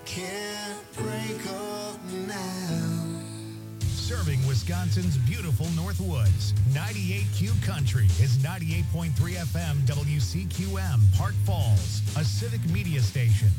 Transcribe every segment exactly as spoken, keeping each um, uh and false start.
can't break up now. Serving Wisconsin's beautiful Northwoods. ninety-eight Q Country is ninety-eight point three F M W C Q M, Park Falls, a civic media station.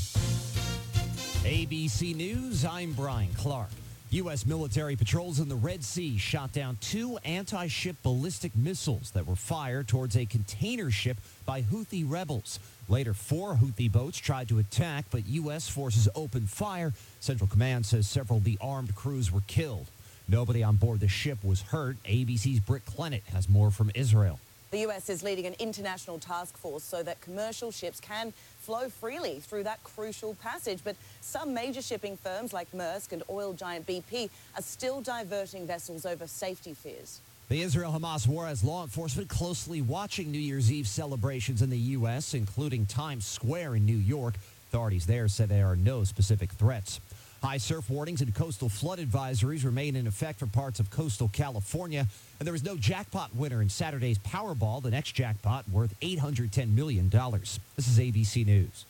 A B C News, I'm Brian Clark. U S military patrols in the Red Sea shot down two anti-ship ballistic missiles that were fired towards a container ship by Houthi rebels. Later, four Houthi boats tried to attack, but U S forces opened fire. Central Command says several of the armed crews were killed. Nobody on board the ship was hurt. A B C's Britt Clennett has more from Israel. The U S is leading an international task force so that commercial ships can flow freely through that crucial passage. But some major shipping firms like Maersk and oil giant B P are still diverting vessels over safety fears. The Israel-Hamas war has law enforcement closely watching New Year's Eve celebrations in the U S, including Times Square in New York. Authorities there said there are no specific threats. High surf warnings and coastal flood advisories remain in effect for parts of coastal California. And there was no jackpot winner in Saturday's Powerball, the next jackpot worth eight hundred ten million dollars. This is A B C News.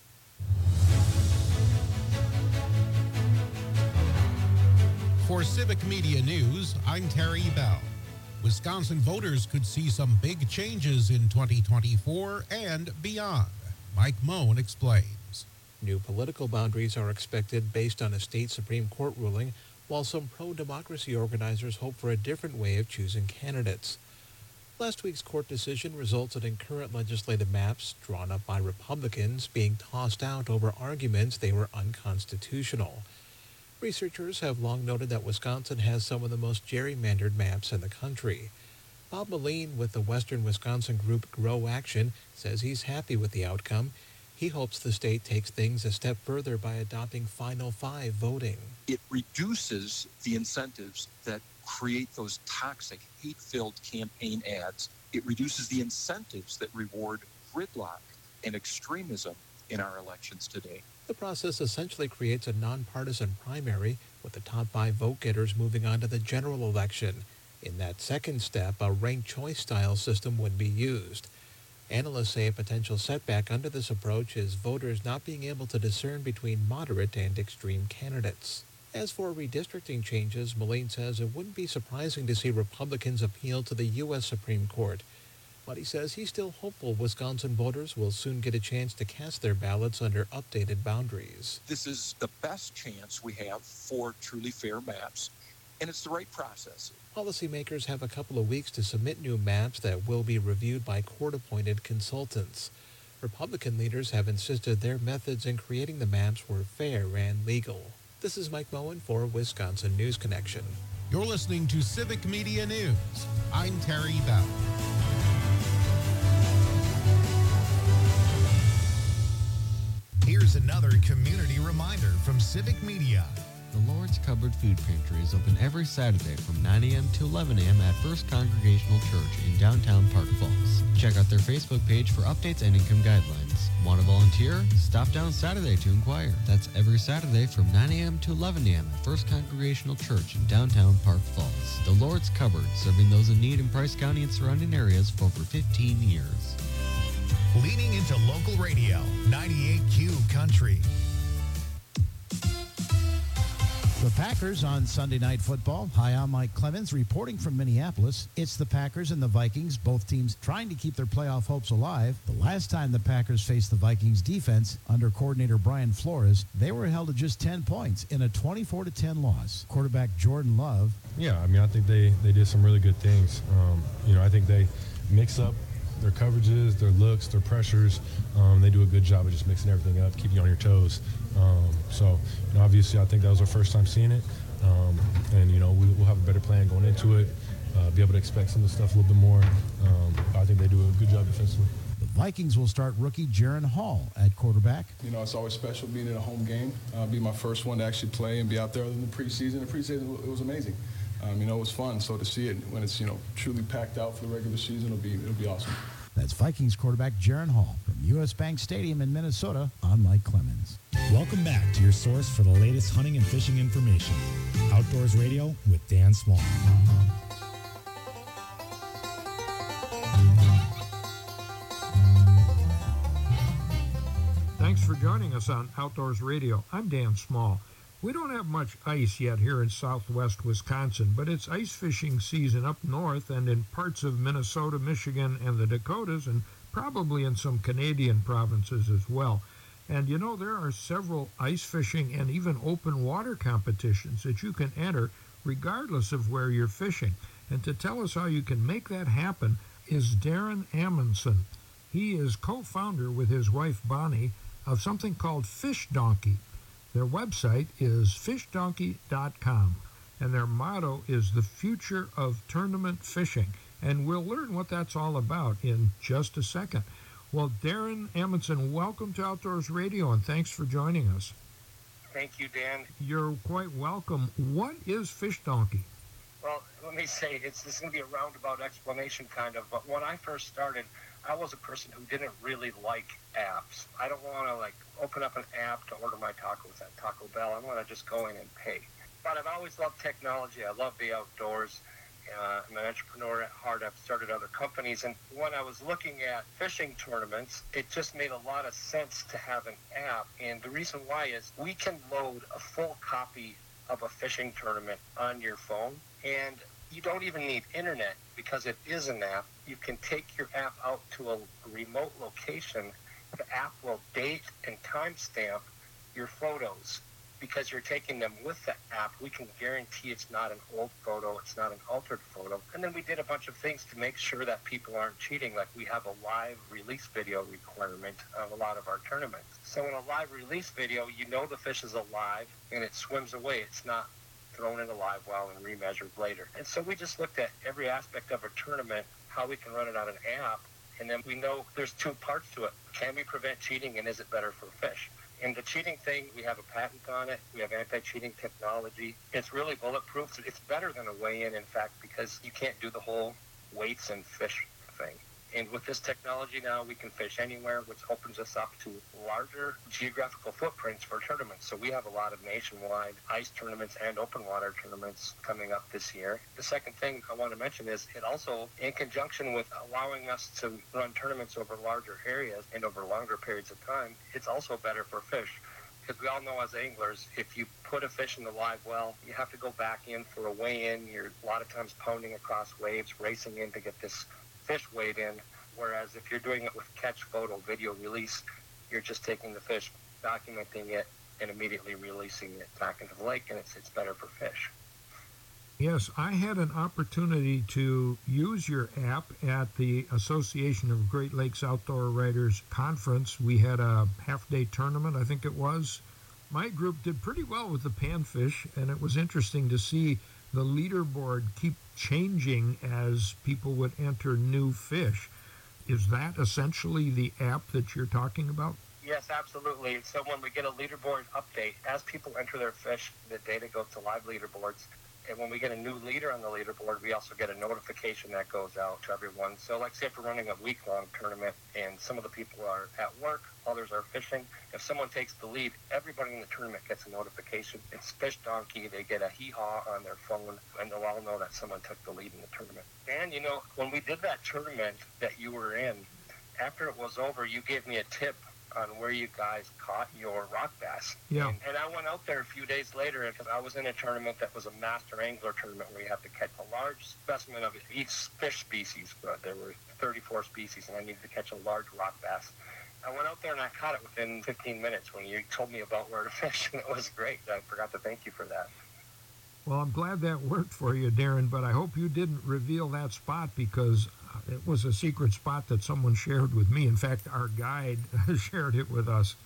For Civic Media News, I'm Terry Bell. Wisconsin voters could see some big changes in twenty twenty-four and beyond. Mike Moen explains. New political boundaries are expected based on a state Supreme Court ruling, while some pro-democracy organizers hope for a different way of choosing candidates. Last week's court decision resulted in current legislative maps drawn up by Republicans being tossed out over arguments they were unconstitutional. Researchers have long noted that Wisconsin has some of the most gerrymandered maps in the country. Bob Moline with the Western Wisconsin group Grow Action says he's happy with the outcome. He hopes the state takes things a step further by adopting Final Five voting. It reduces the incentives that create those toxic, hate-filled campaign ads. It reduces the incentives that reward gridlock and extremism in our elections today. The process essentially creates a nonpartisan primary, with the top five vote-getters moving on to the general election. In that second step, a ranked choice-style system would be used. Analysts say a potential setback under this approach is voters not being able to discern between moderate and extreme candidates. As for redistricting changes, Moline says it wouldn't be surprising to see Republicans appeal to the U S Supreme Court. But he says he's still hopeful Wisconsin voters will soon get a chance to cast their ballots under updated boundaries. This is the best chance we have for truly fair maps, and it's the right process. Policymakers have a couple of weeks to submit new maps that will be reviewed by court-appointed consultants. Republican leaders have insisted their methods in creating the maps were fair and legal. This is Mike Moen for Wisconsin News Connection. You're listening to Civic Media News. I'm Terry Bell. Here's another community reminder from Civic Media. The Lord's Cupboard Food Pantry is open every Saturday from nine a.m. to eleven a.m. at First Congregational Church in downtown Park Falls. Check out their Facebook page for updates and income guidelines. Want to volunteer? Stop down Saturday to inquire. That's every Saturday from nine a.m. to eleven a.m. at First Congregational Church in downtown Park Falls. The Lord's Cupboard, serving those in need in Price County and surrounding areas for over fifteen years. Leaning into local radio, ninety-eight Q Country. The Packers on Sunday Night Football. Hi, I'm Mike Clemens reporting from Minneapolis. It's the Packers and the Vikings, both teams trying to keep their playoff hopes alive. The last time the Packers faced the Vikings defense under coordinator Brian Flores, they were held to just ten points in a twenty-four to ten loss. Quarterback Jordan Love. Yeah, I mean, I think they, they did some really good things. Um, you know, I think they mix up their coverages, their looks, their pressures. Um, they do a good job of just mixing everything up, keeping you on your toes. Um, so, you know, obviously, I think that was our first time seeing it. Um, and, you know, we, we'll have a better plan going into it, uh, be able to expect some of the stuff a little bit more. Um, I think they do a good job defensively. The Vikings will start rookie Jaron Hall at quarterback. You know, it's always special being in a home game, uh, be my first one to actually play and be out there other than the preseason. The preseason, it was amazing. Um, you know, it was fun. So to see it when it's, you know, truly packed out for the regular season, it'll be, it'll be awesome. That's Vikings quarterback Jaron Hall from U S Bank Stadium in Minnesota. I'm Mike Clemens. Welcome back to your source for the latest hunting and fishing information. Outdoors Radio with Dan Small. Thanks Thanks for joining us on Outdoors Radio. I'm Dan Small. We don't have much ice yet here in southwest Wisconsin, but it's ice fishing season up north and in parts of Minnesota, Michigan, and the Dakotas, and probably in some Canadian provinces as well. And you know, there are several ice fishing and even open water competitions that you can enter regardless of where you're fishing. And to tell us how you can make that happen is Darren Amundsen. He is co-founder with his wife Bonnie of something called Fish Donkey. Their website is fish donkey dot com, and their motto is the future of tournament fishing. And we'll learn what that's all about in just a second. Well, Darren Amundsen, welcome to Outdoors Radio, and thanks for joining us. Thank you, Dan. You're quite welcome. What is Fish Donkey? Well, let me say, it's this is going to be a roundabout explanation kind of, but when I first started, I was a person who didn't really like apps. I don't want to, like, open up an app to order my tacos at Taco Bell. I want to just go in and pay. But I've always loved technology. I love the outdoors. Uh, I'm an entrepreneur at heart. I've started other companies. And when I was looking at fishing tournaments, it just made a lot of sense to have an app. And the reason why is we can load a full copy of a fishing tournament on your phone. And you don't even need internet because it is an app. You can take your app out to a remote location. The app will date and timestamp your photos because you're taking them with the app. We can guarantee it's not an old photo, it's not an altered photo. And then we did a bunch of things to make sure that people aren't cheating. Like we have a live release video requirement of a lot of our tournaments. So in a live release video, you know the fish is alive and it swims away. It's not thrown in a live well and remeasured later. And so we just looked at every aspect of a tournament, how we can run it on an app, and then we know there's two parts to it. Can we prevent cheating, and is it better for fish? And the cheating thing, we have a patent on it. We have anti-cheating technology. It's really bulletproof. It's better than a weigh-in, in fact, because you can't do the whole weights and fish thing. And with this technology now, we can fish anywhere, which opens us up to larger geographical footprints for tournaments. So we have a lot of nationwide ice tournaments and open water tournaments coming up this year. The second thing I want to mention is it also, in conjunction with allowing us to run tournaments over larger areas and over longer periods of time, it's also better for fish. Because we all know as anglers, if you put a fish in the live well, you have to go back in for a weigh-in. You're a lot of times pounding across waves, racing in to get this fish weighed in, whereas if you're doing it with catch, photo, video release, you're just taking the fish, documenting it, and immediately releasing it back into the lake, and it's, it's better for fish. Yes, I had an opportunity to use your app at the Association of Great Lakes Outdoor Writers Conference. We had a half-day tournament, I think it was. My group did pretty well with the panfish, and it was interesting to see the leaderboard keep changing as people would enter new fish. Is that essentially the app that you're talking about? Yes, absolutely. So when we get a leaderboard update, as people enter their fish, the data goes to live leaderboards. And when we get a new leader on the leaderboard, we also get a notification that goes out to everyone. So like say if we're running a week-long tournament and some of the people are at work, others are fishing, if someone takes the lead, everybody in the tournament gets a notification. It's Fish Donkey. They get a hee-haw on their phone, and they'll all know that someone took the lead in the tournament. And, you know, when we did that tournament that you were in, after it was over, you gave me a tip on where you guys caught your rock bass. Yeah. And, and I went out there a few days later because I was in a tournament that was a master angler tournament where you have to catch a large specimen of each fish species. But there were thirty-four species, and I needed to catch a large rock bass. I went out there and I caught it within fifteen minutes when you told me about where to fish, and it was great. I forgot to thank you for that. Well, I'm glad that worked for you, Darren, but I hope you didn't reveal that spot because it was a secret spot that someone shared with me. In fact, our guide shared it with us.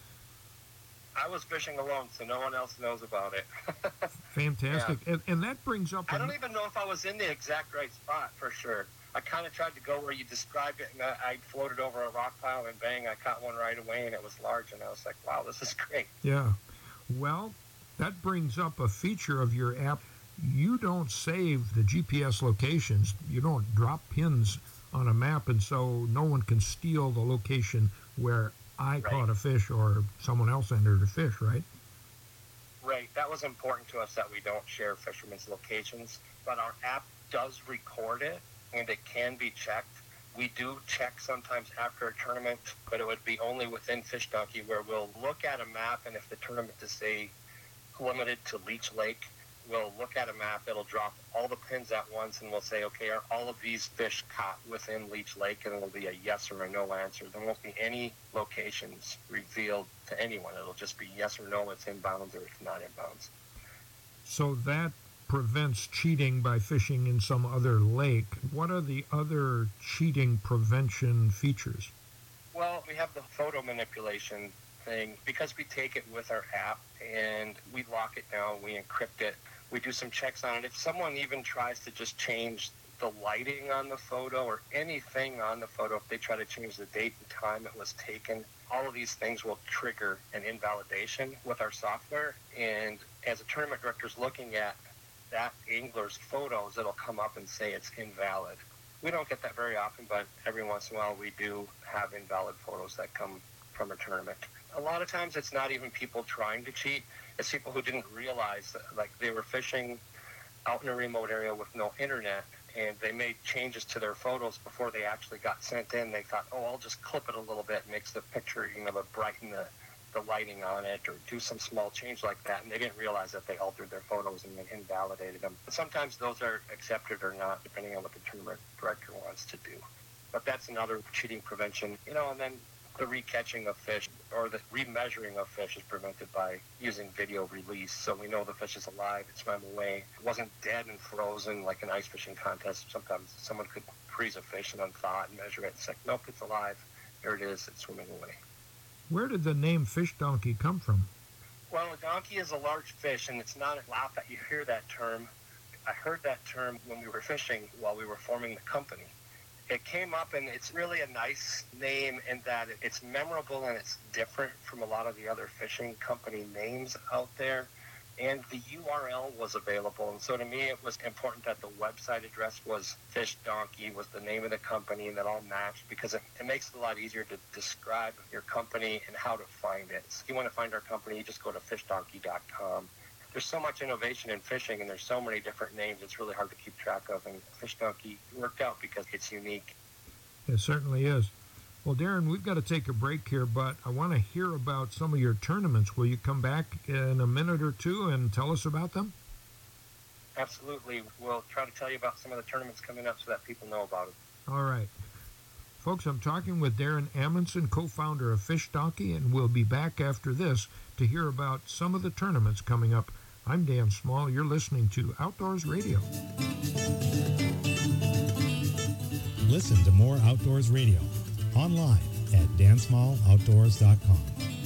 I was fishing alone, so no one else knows about it. Fantastic. Yeah. And, and that brings up... I don't even know if I was in the exact right spot, for sure. I kind of tried to go where you described it, and I, I floated over a rock pile, and bang, I caught one right away, and it was large, and I was like, wow, this is great. Yeah. Well, that brings up a feature of your app. You don't save the G P S locations. You don't drop pins on a map, and so no one can steal the location where I right. caught a fish or someone else entered a fish, right? Right. That was important to us that we don't share fishermen's locations, but our app does record it, and it can be checked. We do check sometimes after a tournament, but it would be only within Fish Donkey, where we'll look at a map, and if the tournament is, say, limited to Leech Lake, we'll look at a map, it'll drop all the pins at once, and we'll say, okay, are all of these fish caught within Leech Lake? And it'll be a yes or a no answer. There won't be any locations revealed to anyone. It'll just be yes or no, it's inbounds, or it's not inbounds. So that prevents cheating by fishing in some other lake. What are the other cheating prevention features? Well, we have the photo manipulation thing. Because we take it with our app and we lock it down, we encrypt it, we do some checks on it. If someone even tries to just change the lighting on the photo or anything on the photo, if they try to change the date and time it was taken, all of these things will trigger an invalidation with our software. And as a tournament director is looking at that angler's photos, it'll come up and say it's invalid. We don't get that very often, but every once in a while we do have invalid photos that come from a tournament. A lot of times it's not even people trying to cheat. It's people who didn't realize that, like, they were fishing out in a remote area with no internet, and they made changes to their photos before they actually got sent in. They thought, oh, I'll just clip it a little bit, makes the picture, you know, brighten the, the lighting on it, or do some small change like that, and they didn't realize that they altered their photos and they invalidated them. Sometimes those are accepted or not, depending on what the tournament director wants to do. But that's another cheating prevention, you know, and then the recatching of fish or the remeasuring of fish is prevented by using video release. So we know the fish is alive, it swam away. It wasn't dead and frozen like an ice fishing contest. Sometimes someone could freeze a fish and unthaw it and measure it. It's like, nope, it's alive. There it is, it's swimming away. Where did the name Fish Donkey come from? Well, a donkey is a large fish, and it's not a laugh that you hear that term. I heard that term when we were fishing while we were forming the company. It came up, and it's really a nice name in that it's memorable and it's different from a lot of the other fishing company names out there. And the U R L was available, and so to me it was important that the website address was Fish Donkey, was the name of the company, and that all matched, because it, it makes it a lot easier to describe your company and how to find it. So if you want to find our company, you just go to fish donkey dot com. There's so much innovation in fishing, and there's so many different names, it's really hard to keep track of, and Fish Donkey worked out because it's unique. It certainly is. Well, Darren, we've got to take a break here, but I want to hear about some of your tournaments. Will you come back in a minute or two and tell us about them? Absolutely. We'll try to tell you about some of the tournaments coming up so that people know about it. All right. Folks, I'm talking with Darren Amundsen, co-founder of Fish Donkey, and we'll be back after this to hear about some of the tournaments coming up. I'm Dan Small. You're listening to Outdoors Radio. Listen to more Outdoors Radio online at dan small outdoors dot com.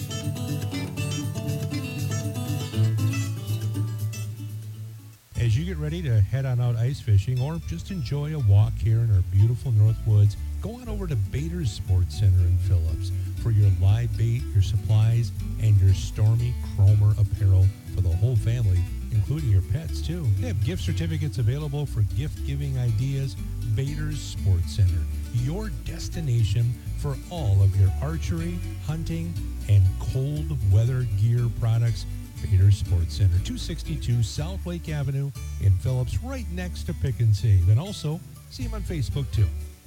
As you get ready to head on out ice fishing or just enjoy a walk here in our beautiful North Woods, go on over to Bader's Sports Center in Phillips for your live bait, your supplies, and your Stormy Cromer apparel for the whole family, including your pets too. They have gift certificates available for gift-giving ideas. Bader's Sports Center, your destination for all of your archery, hunting, and cold weather gear products. Bader's Sports Center, two sixty-two South Lake Avenue in Phillips, right next to Pick and Save. And also, see him on Facebook too.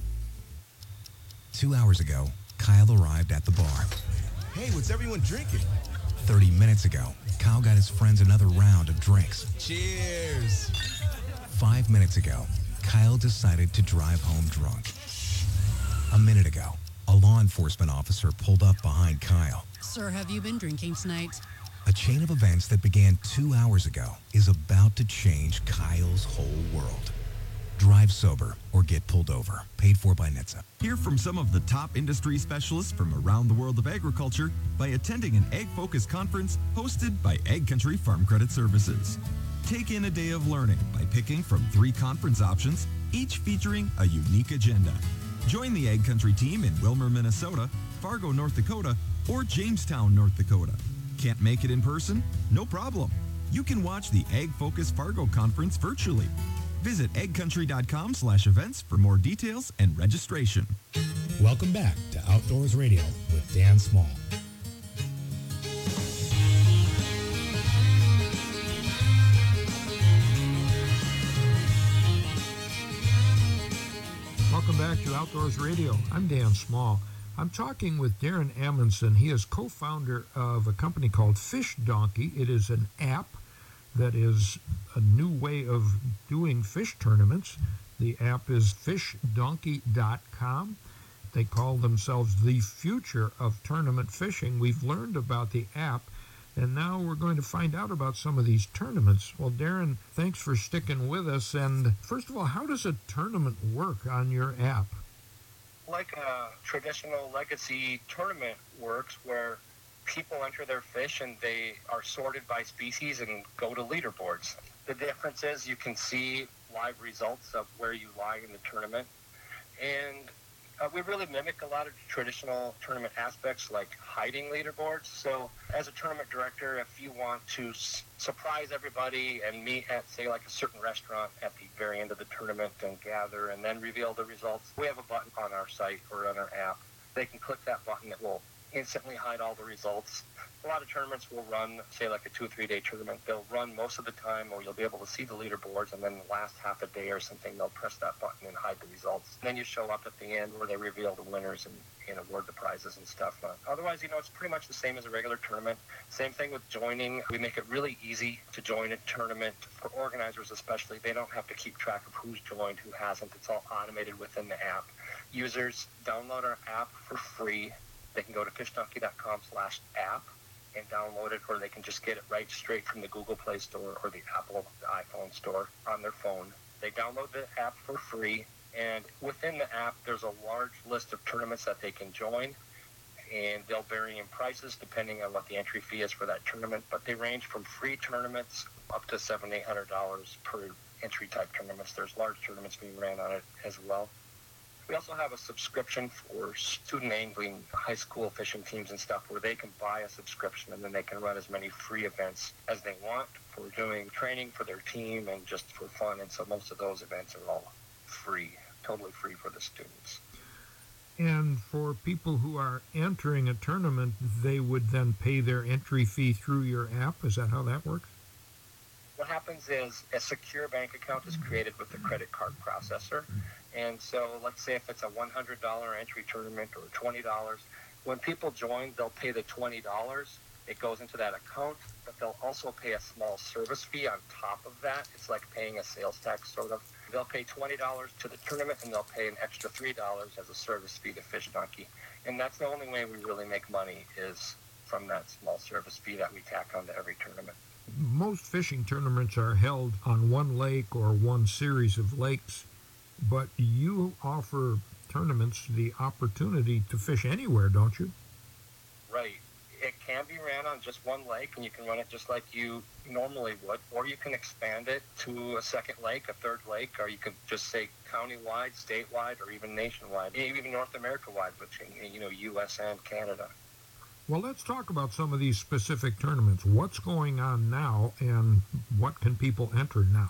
Two hours ago, Kyle arrived at the bar. Hey, what's everyone drinking? thirty minutes ago, Kyle got his friends another round of drinks. Cheers! Five minutes ago, Kyle decided to drive home drunk. A minute ago, a law enforcement officer pulled up behind Kyle. Sir, have you been drinking tonight? A chain of events that began two hours ago is about to change Kyle's whole world. Drive sober or get pulled over. Paid for by N H T S A. Hear from some of the top industry specialists from around the world of agriculture by attending an Ag Focus conference hosted by Ag Country Farm Credit Services. Take in a day of learning by picking from three conference options, each featuring a unique agenda. Join the Ag Country team in Wilmer, Minnesota, Fargo, North Dakota, or Jamestown, North Dakota. Can't make it in person? No problem. You can watch the Ag Focus Fargo conference virtually. Visit ag country dot com slash events for more details and registration. Welcome back to Outdoors Radio with Dan Small. Welcome Welcome back to Outdoors Radio. I'm Dan Small. I'm talking with Darren Amundsen. He is co-founder of a company called Fish Donkey. It is an app that is a new way of doing fish tournaments. The app is fish donkey dot com. They call themselves the future of tournament fishing. We've learned about the app, and now we're going to find out about some of these tournaments. Well, Darren, thanks for sticking with us. And first of all, how does a tournament work on your app? Like a traditional legacy tournament works, where people enter their fish and they are sorted by species and go to leaderboards. The difference is you can see live results of where you lie in the tournament. And Uh, we really mimic a lot of traditional tournament aspects like hiding leaderboards. So as a tournament director, if you want to s- surprise everybody and meet at, say, like a certain restaurant at the very end of the tournament and gather and then reveal the results, we have a button on our site or on our app. They can click that button. It will instantly hide all the results. A lot of tournaments will run, say, like a two or three day tournament. They'll run most of the time, or you'll be able to see the leaderboards, and then the last half a day or something, they'll press that button and hide the results. Then you show up at the end where they reveal the winners and, and award the prizes and stuff. Uh, otherwise, you know, it's pretty much the same as a regular tournament. Same thing with joining. We make it really easy to join a tournament. For organizers especially, they don't have to keep track of who's joined, who hasn't. It's all automated within the app. Users download our app for free. They can go to fish donkey dot com slash app and download it, or they can just get it right straight from the Google Play Store or the Apple iPhone Store on their phone. They download the app for free, and within the app, there's a large list of tournaments that they can join, and they'll vary in prices depending on what the entry fee is for that tournament, but they range from free tournaments up to seven hundred dollars, eight hundred dollars per entry type tournaments. There's large tournaments being ran on it as well. We also have a subscription for student angling, high school fishing teams and stuff, where they can buy a subscription and then they can run as many free events as they want for doing training for their team and just for fun. And so most of those events are all free, totally free for the students. And for people who are entering a tournament, they would then pay their entry fee through your app? Is that how that works? What happens is a secure bank account is created with the credit card processor. And so let's say if it's a one hundred dollars entry tournament or twenty dollars, when people join, they'll pay the twenty dollars. It goes into that account, but they'll also pay a small service fee on top of that. It's like paying a sales tax, sort of. They'll pay twenty dollars to the tournament, and they'll pay an extra three dollars as a service fee to Fish Donkey. And that's the only way we really make money, is from that small service fee that we tack onto every tournament. Most fishing tournaments are held on one lake or one series of lakes, but you offer tournaments the opportunity to fish anywhere, don't you? Right. It can be ran on just one lake, and you can run it just like you normally would, or you can expand it to a second lake, a third lake, or you can just say county-wide, statewide, or even nationwide, even North America-wide, which, you know, U S and Canada. Well, let's talk about some of these specific tournaments. What's going on now, and what can people enter now?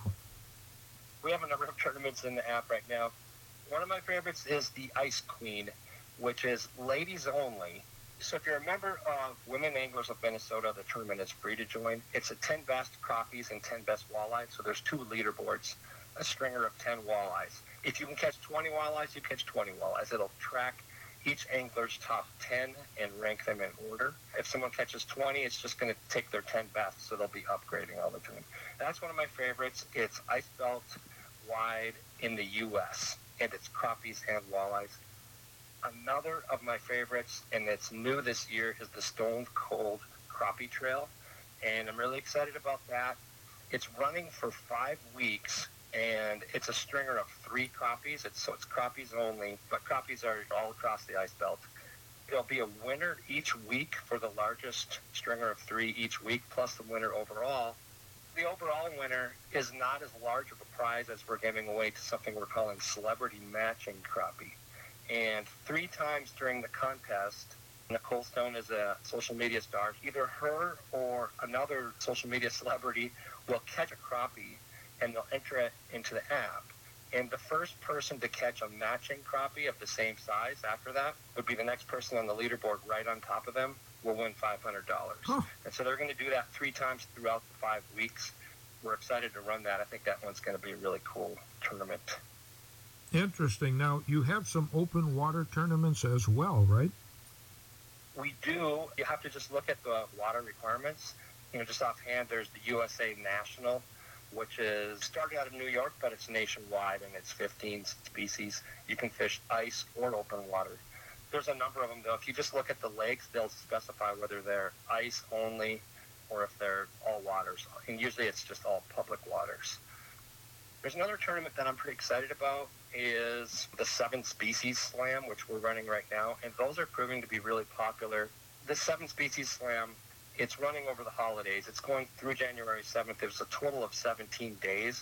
We have a number of tournaments in the app right now. One of my favorites is the Ice Queen, which is ladies only. So if you're a member of Women Anglers of Minnesota, the tournament is free to join. It's a ten best crappies and ten best walleyes. So there's two leaderboards, a stringer of ten walleyes. If you can catch twenty walleyes, you catch twenty walleyes. It'll track each angler's top ten and rank them in order. If someone catches twenty, it's just going to take their ten best, so they'll be upgrading all the time. That's one of my favorites. It's ice belt wide in the U S, and it's crappies and walleyes. Another of my favorites, and it's new this year, is the Stone Cold Crappie Trail, and I'm really excited about that. It's running for five weeks, and it's a stringer of three crappies. It's, so it's crappies only, but crappies are all across the ice belt. There'll be a winner each week for the largest stringer of three each week, plus the winner overall. The overall winner is not as large of a prize as we're giving away to something we're calling Celebrity Matching Crappie. And three times during the contest, Nicole Stone is a social media star. Either her or another social media celebrity will catch a crappie, and they'll enter it into the app. And the first person to catch a matching crappie of the same size after that would be the next person on the leaderboard right on top of them will win five hundred dollars. Huh. And so they're going to do that three times throughout the five weeks. We're excited to run that. I think that one's going to be a really cool tournament. Interesting. Now, you have some open water tournaments as well, right? We do. You have to just look at the water requirements. You know, just offhand, there's the U S A National, which is starting out of New York, but it's nationwide, and it's fifteen species. You can fish ice or open water. There's a number of them, though. If you just look at the lakes, they'll specify whether they're ice only or if they're all waters. And usually it's just all public waters. There's another tournament that I'm pretty excited about is the Seven Species Slam, which we're running right now, and those are proving to be really popular. The Seven Species Slam, it's running over the holidays. It's going through January seventh. There's a total of seventeen days.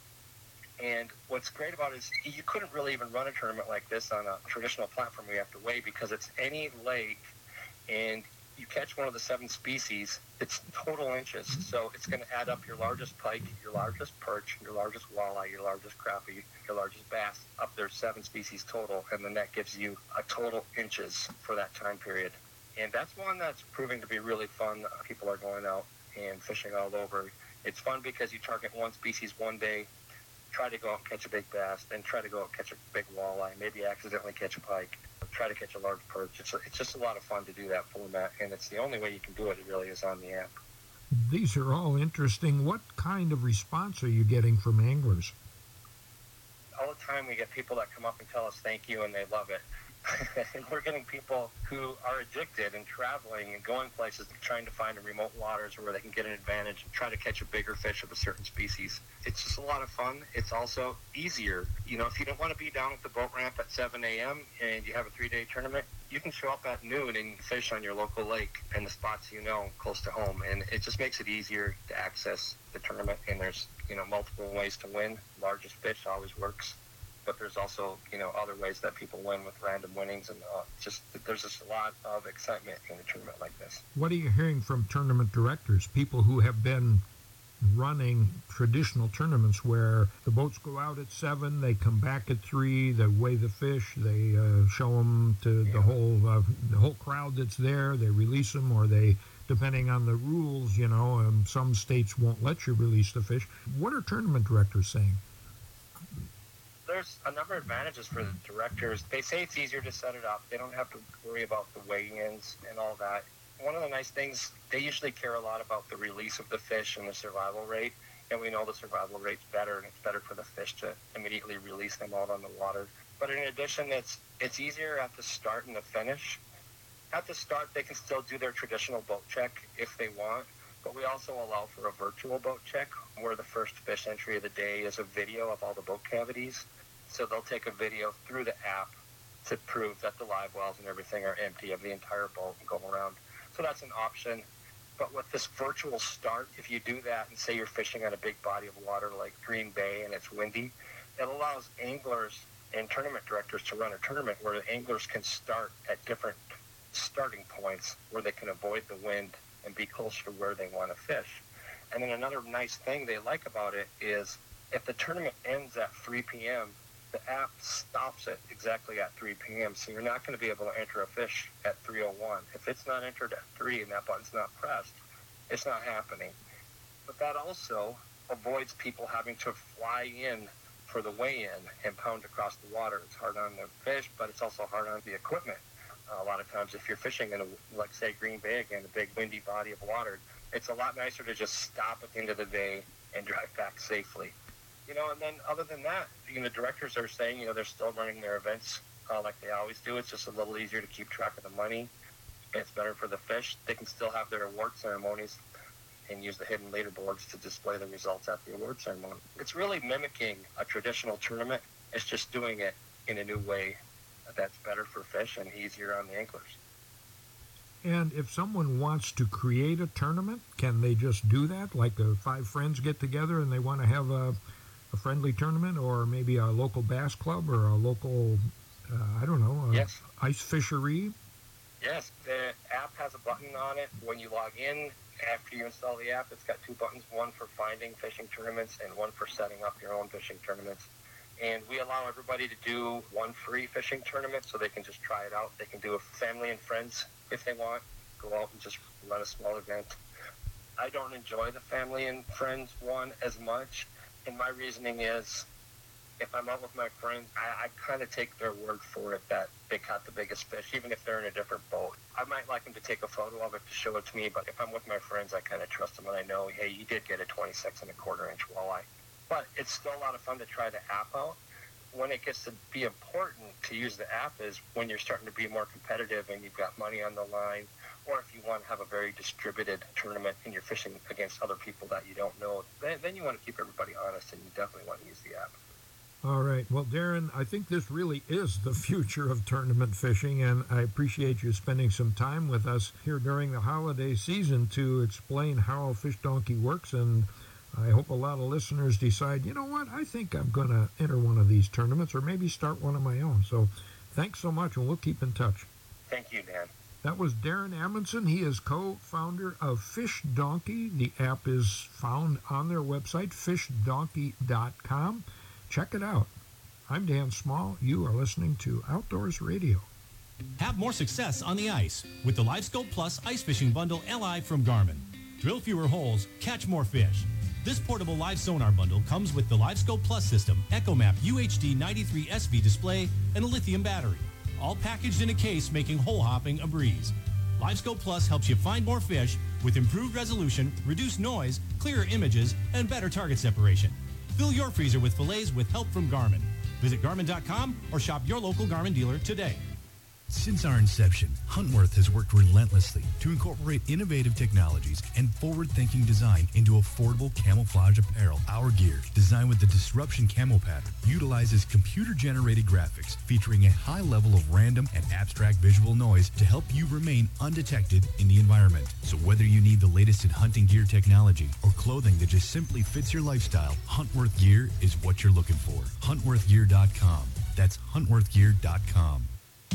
And what's great about it is you couldn't really even run a tournament like this on a traditional platform we have to weigh, because it's any lake, and you catch one of the seven species, it's total inches. So it's going to add up your largest pike, your largest perch, your largest walleye, your largest crappie, your largest bass, up there seven species total, and then that gives you a total inches for that time period. And that's one that's proving to be really fun. People are going out and fishing all over. It's fun because you target one species one day, try to go out and catch a big bass, then try to go out and catch a big walleye, maybe accidentally catch a pike, try to catch a large perch. It's, it's just a lot of fun to do that format, and it's the only way you can do it, it really is on the app. These are all interesting. What kind of response are you getting from anglers? All the time we get people that come up and tell us thank you, and they love it. And we're getting people who are addicted and traveling and going places, trying to find in remote waters where they can get an advantage and try to catch a bigger fish of a certain species. It's just a lot of fun. It's also easier. You know, if you don't want to be down at the boat ramp at seven a.m. and you have a three-day tournament, you can show up at noon and fish on your local lake and the spots you know close to home. And it just makes it easier to access the tournament. And there's, you know, multiple ways to win. Largest fish always works. But there's also, you know, other ways that people win with random winnings, and uh, just there's just a lot of excitement in a tournament like this. What are you hearing from tournament directors, people who have been running traditional tournaments where the boats go out at seven, they come back at three, they weigh the fish, they uh, show them to yeah. the whole uh, the whole crowd that's there, they release them, or they, depending on the rules, you know, um, some states won't let you release the fish. What are tournament directors saying? There's a number of advantages for the directors. They say it's easier to set it up. They don't have to worry about the weigh-ins and all that. One of the nice things, they usually care a lot about the release of the fish and the survival rate, and we know the survival rate's better, and it's better for the fish to immediately release them out on the water. But in addition, it's it's easier at the start and the finish. At the start, they can still do their traditional boat check if they want, but we also allow for a virtual boat check where the first fish entry of the day is a video of all the boat cavities. So they'll take a video through the app to prove that the live wells and everything are empty of the entire boat and go around. So that's an option. But with this virtual start, if you do that and say you're fishing on a big body of water like Green Bay and it's windy, it allows anglers and tournament directors to run a tournament where the anglers can start at different starting points where they can avoid the wind and be closer to where they want to fish. And then another nice thing they like about it is if the tournament ends at three p.m., the app stops it exactly at three p.m., so you're not going to be able to enter a fish at three oh one. If it's not entered at three and that button's not pressed, it's not happening. But that also avoids people having to fly in for the weigh-in and pound across the water. It's hard on the fish, but it's also hard on the equipment. Uh, a lot of times if you're fishing in, a, like, say, Green Bay again, a big windy body of water, it's a lot nicer to just stop at the end of the day and drive back safely. You know, and then other than that, you know, directors are saying, you know, they're still running their events uh, like they always do. It's just a little easier to keep track of the money. It's better for the fish. They can still have their award ceremonies and use the hidden leaderboards to display the results at the award ceremony. It's really mimicking a traditional tournament. It's just doing it in a new way that's better for fish and easier on the anglers. And if someone wants to create a tournament, can they just do that? Like the five friends get together and they want to have a, a friendly tournament, or maybe a local bass club or a local, uh, I don't know, a yes. ice fishery? Yes, the app has a button on it. When you log in, after you install the app, it's got two buttons, one for finding fishing tournaments and one for setting up your own fishing tournaments. And we allow everybody to do one free fishing tournament so they can just try it out. They can do a family and friends if they want, go out and just run a small event. I don't enjoy the family and friends one as much, and my reasoning is if I'm out with my friends, I, I kind of take their word for it that they caught the biggest fish, even if they're in a different boat. I might like them to take a photo of it to show it to me, but if I'm with my friends, I kind of trust them and I know, hey, you did get a twenty-six and a quarter inch walleye. But it's still a lot of fun to try the app out. When it gets to be important to use the app is when you're starting to be more competitive and you've got money on the line, or if you want to have a very distributed tournament and you're fishing against other people that you don't know, then, then you want to keep everybody honest and you definitely want to use the app. All right. Well, Darren, I think this really is the future of tournament fishing, and I appreciate you spending some time with us here during the holiday season to explain how Fish Donkey works, and I hope a lot of listeners decide, you know what, I think I'm going to enter one of these tournaments or maybe start one of my own. So thanks so much, and we'll keep in touch. Thank you, Dan. That was Darren Amundsen. He is co-founder of Fish Donkey. The app is found on their website, fish donkey dot com. Check it out. I'm Dan Small. You are listening to Outdoors Radio. Have more success on the ice with the LiveScope Plus Ice Fishing Bundle L I from Garmin. Drill fewer holes, catch more fish. This portable live sonar bundle comes with the LiveScope Plus system, EchoMap U H D ninety-three S V display, and a lithium battery. All packaged in a case, making hole hopping a breeze. LiveScope Plus helps you find more fish with improved resolution, reduced noise, clearer images, and better target separation. Fill your freezer with fillets with help from Garmin. Visit Garmin dot com or shop your local Garmin dealer today. Since our inception, Huntworth has worked relentlessly to incorporate innovative technologies and forward-thinking design into affordable camouflage apparel. Our gear, designed with the Disruption Camo pattern, utilizes computer-generated graphics featuring a high level of random and abstract visual noise to help you remain undetected in the environment. So whether you need the latest in hunting gear technology or clothing that just simply fits your lifestyle, Huntworth gear is what you're looking for. Huntworth gear dot com. That's Huntworth gear dot com.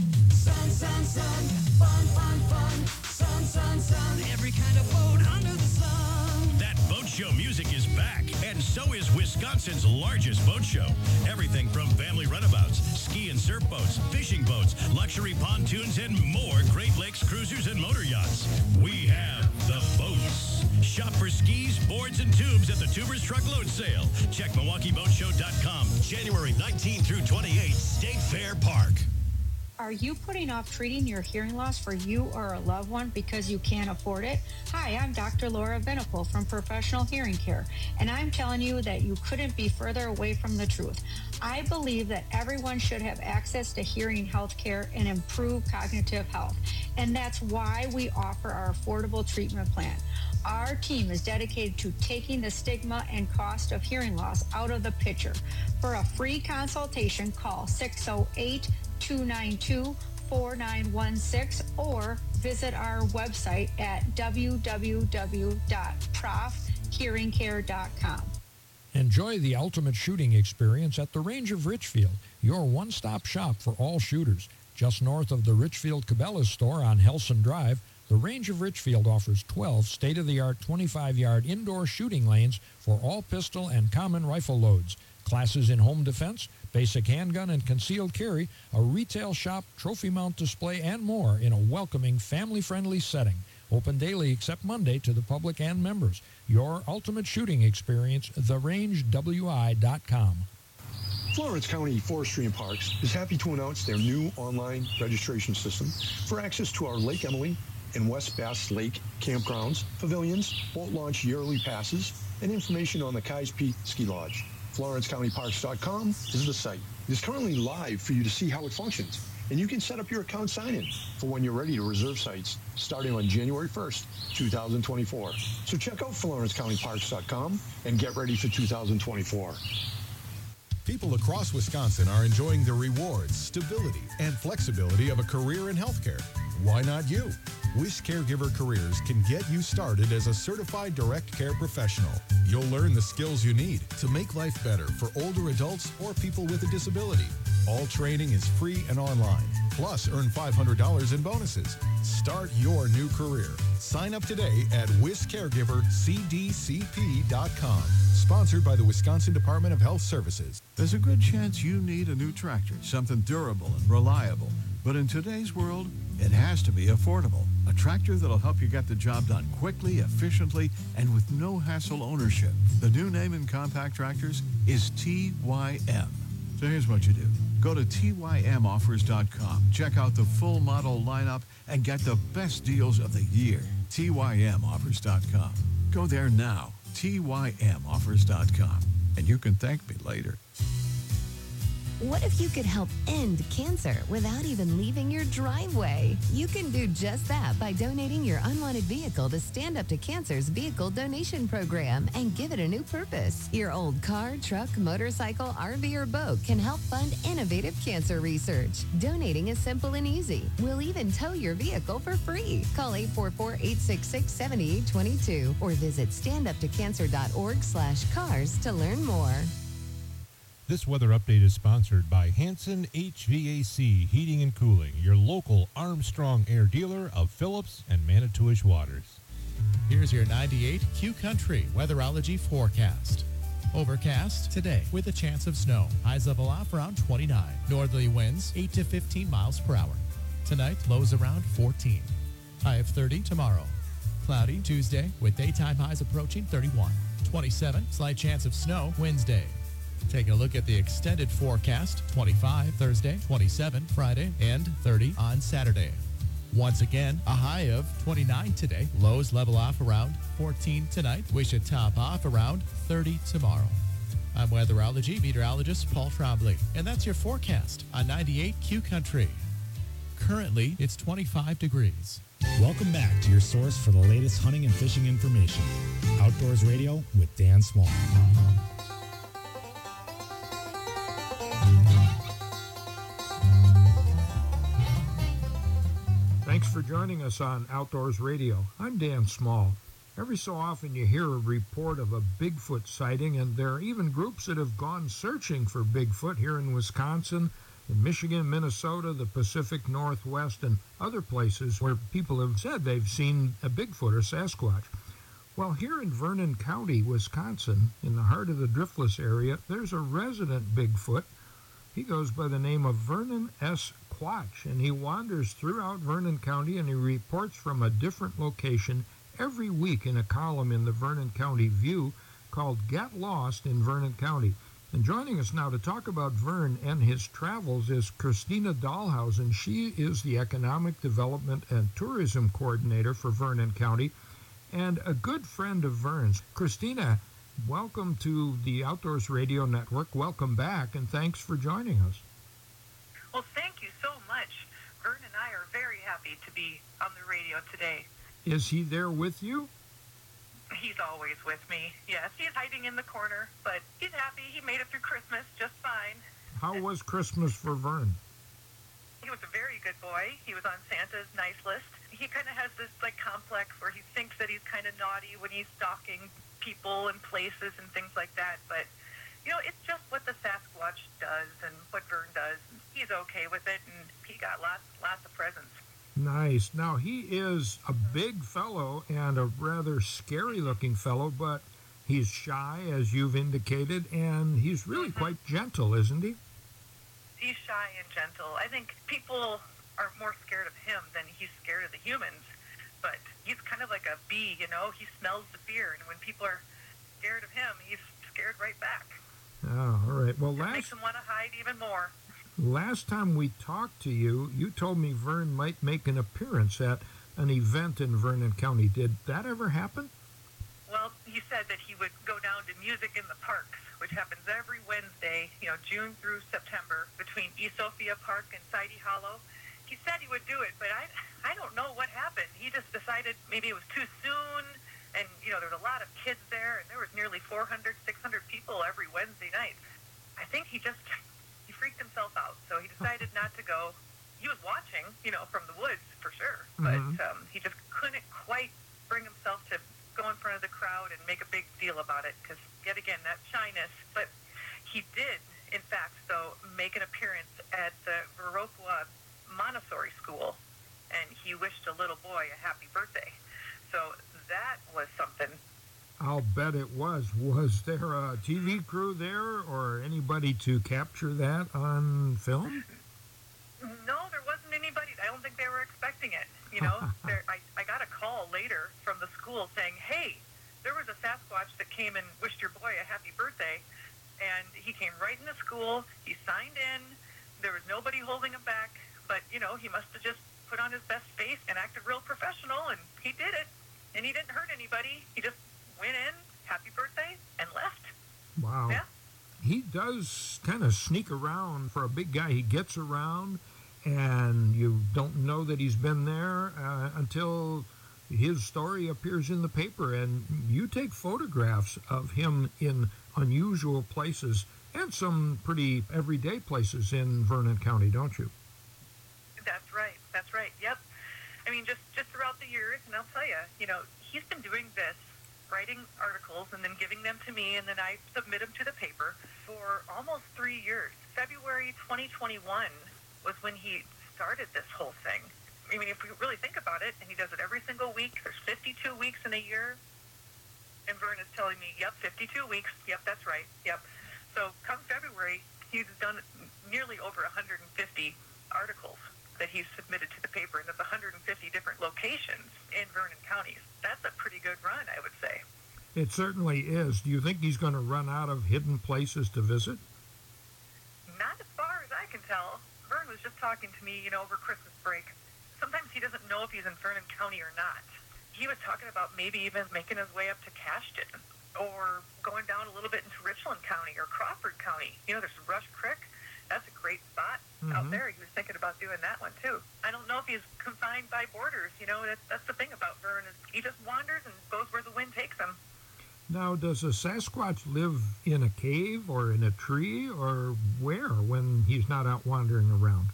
Sun, sun, sun, fun, fun, fun. Sun, sun, sun, every kind of boat under the sun. That boat show music is back, and so is Wisconsin's largest boat show. Everything from family runabouts, ski and surf boats, fishing boats, luxury pontoons, and more Great Lakes cruisers and motor yachts. We have the boats. Shop for skis, boards, and tubes at the Tubers Truckload Sale. Check Milwaukee Boat Show dot com. January nineteenth through twenty-eighth, State Fair Park. Are you putting off treating your hearing loss for you or a loved one because you can't afford it? Hi, I'm Doctor Laura Venipal from Professional Hearing Care, and I'm telling you that you couldn't be further away from the truth. I believe that everyone should have access to hearing health care and improved cognitive health, and that's why we offer our affordable treatment plan. Our team is dedicated to taking the stigma and cost of hearing loss out of the picture. For a free consultation, call six oh eight, two nine two, four nine one six or visit our website at w w w dot prof hearing care dot com. Enjoy the ultimate shooting experience at the Range of Richfield, your one-stop shop for all shooters. Just north of the Richfield Cabela's store on Helson Drive, the Range of Richfield offers twelve state-of-the-art twenty-five yard indoor shooting lanes for all pistol and common rifle loads, classes in home defense, basic handgun and concealed carry, a retail shop, trophy mount display, and more in a welcoming, family-friendly setting. Open daily except Monday to the public and members. Your ultimate shooting experience, the range w i dot com. Florence County Forestry and Parks is happy to announce their new online registration system for access to our Lake Emily and West Bass Lake campgrounds, pavilions, boat launch yearly passes, and information on the Keyes Peak Ski Lodge. Florence County Parks dot com is the site. It is currently live for you to see how it functions, and you can set up your account sign-in for when you're ready to reserve sites starting on January first, two thousand twenty-four. So check out Florence County Parks dot com and get ready for two thousand twenty-four. People across Wisconsin are enjoying the rewards, stability, and flexibility of a career in healthcare. Why not you? Wish Caregiver Careers can get you started as a certified direct care professional. You'll learn the skills you need to make life better for older adults or people with a disability. All training is free and online. Plus, earn five hundred dollars in bonuses. Start your new career. Sign up today at wish caregiver c d c p dot com. Sponsored by the Wisconsin Department of Health Services. There's a good chance you need a new tractor, something durable and reliable. But in today's world, it has to be affordable. A tractor that'll help you get the job done quickly, efficiently, and with no hassle ownership. The new name in compact tractors is T Y M. So here's what you do. Go to T Y M offers dot com. Check out the full model lineup and get the best deals of the year. T Y M offers dot com. Go there now. T Y M offers dot com. And you can thank me later. What if you could help end cancer without even leaving your driveway? You can do just that by donating your unwanted vehicle to Stand Up to Cancer's vehicle donation program and give it a new purpose. Your old car, truck, motorcycle, R V, or boat can help fund innovative cancer research. Donating is simple and easy. We'll even tow your vehicle for free. Call eight four four, eight six six, seven eight two two or visit standuptocancer.org slash cars to learn more. This weather update is sponsored by Hanson H V A C Heating and Cooling, your local Armstrong Air dealer of Phillips and Manitowish Waters. Here's your ninety-eight Q Country weatherology forecast. Overcast today with a chance of snow. Highs level off around twenty-nine. Northerly winds eight to fifteen miles per hour. Tonight, lows around fourteen. High of thirty tomorrow. Cloudy Tuesday with daytime highs approaching thirty-one. twenty-seven, slight chance of snow Wednesday. Taking a look at the extended forecast, twenty-five Thursday, twenty-seven Friday, and thirty on Saturday. Once again, a high of twenty-nine today. Lows level off around fourteen tonight. We should top off around thirty tomorrow. I'm weatherology meteorologist Paul Trombley, and that's your forecast on ninety-eight Q Country. Currently, it's twenty-five degrees. Welcome back to your source for the latest hunting and fishing information. Outdoors Radio with Dan Small. Thanks for joining us on Outdoors Radio. I'm Dan Small. Every so often you hear a report of a Bigfoot sighting, and there are even groups that have gone searching for Bigfoot here in Wisconsin, in Michigan, Minnesota, the Pacific Northwest, and other places where people have said they've seen a Bigfoot or Sasquatch. Well, here in Vernon County, Wisconsin, in the heart of the Driftless area, there's a resident Bigfoot. He goes by the name of Vernon S. Quatch, and he wanders throughout Vernon County, and he reports from a different location every week in a column in the Vernon County View called Get Lost in Vernon County. And joining us now to talk about Vern and his travels is Christina Dahlhausen. She is the Economic Development and Tourism Coordinator for Vernon County and a good friend of Vern's. Christina, welcome to the Outdoors Radio Network. Welcome back, and thanks for joining us. Well, thank you so much. Vern and I are very happy to be on the radio today. Is he there with you? He's always with me. Yes, he's hiding in the corner, but he's happy. He made it through Christmas just fine. How was Christmas for Vern? He was a very good boy. He was on Santa's nice list. He kind of has this like complex where he thinks that he's kind of naughty when he's stalking people and places and things like that, but you know, it's just what the Sasquatch does and what Vern does. He's okay with it, and he got lots, lots of presents. Nice. Now, he is a big fellow and a rather scary-looking fellow, but he's shy, as you've indicated, and he's really mm-hmm. quite gentle, isn't he? He's shy and gentle. I think people are more scared of him than he's scared of the humans, but he's kind of like a bee, you know? He smells the fear, and when people are scared of him, he's scared right back. Oh, all right. Well, it last makes him want to hide even more. Last time we talked to you, you told me Vern might make an appearance at an event in Vernon County. Did that ever happen? Well, he said that he would go down to Music in the Parks, which happens every Wednesday, you know, June through September, between East Sophia Park and Sidey Hollow. He said he would do it, but I, I don't know what happened. He just decided maybe it was too soon. And, you know, there was a lot of kids there, and there was nearly four hundred, six hundred people every Wednesday night. I think he just, he freaked himself out, so he decided not to go. He was watching, you know, from the woods for sure, but Mhm. um, he just couldn't quite bring himself to go in front of the crowd and make a big deal about it, because, yet again, that shyness. But he did, in fact, though, make an appearance at the Viroqua Montessori School, and he wished a little boy a happy birthday. So that was something. I'll bet it was. Was there a T V crew there or anybody to capture that on film? No, there wasn't anybody. I don't think they were expecting it. You know, there, I, I got a call later from the school saying, hey, there was a Sasquatch that came and wished your boy a happy birthday. And he came right into school. He signed in. There was nobody holding him back. But, you know, he must have just put on his best face and acted real professional, and he did it. And he didn't hurt anybody. He just went in, happy birthday, and left. Wow. Yeah. He does kind of sneak around. For a big guy, he gets around, and you don't know that he's been there uh, until his story appears in the paper, and you take photographs of him in unusual places and some pretty everyday places in Vernon County, don't you? That's right. That's right. Yep. I mean, just, just throughout the years, and I'll tell you, you know, he's been doing this, writing articles and then giving them to me, and then I submit them to the paper for almost three years. February twenty twenty-one was when he started this whole thing. I mean, if we really think about it, and he does it every single week, there's fifty-two weeks in a year, and Vern is telling me, yep, fifty-two weeks, yep, that's right, yep. So come February, he's done nearly over one hundred fifty articles that he's submitted to the paper, and that's one hundred fifty different locations in Vernon County. That's a pretty good run, I would say. It certainly is. Do you think he's going to run out of hidden places to visit? Not as far as I can tell. Vern was just talking to me, you know, over Christmas break. Sometimes he doesn't know if he's in Vernon County or not. He was talking about maybe even making his way up to Cashton or going down a little bit into Richland County or Crawford County. You know, there's Rush Creek. That's a great spot mm-hmm. out there. He was thinking about doing that one, too. I don't know if he's confined by borders. You know, that, that's the thing about Vern is he just wanders and goes where the wind takes him. Now, does a Sasquatch live in a cave or in a tree or where when he's not out wandering around?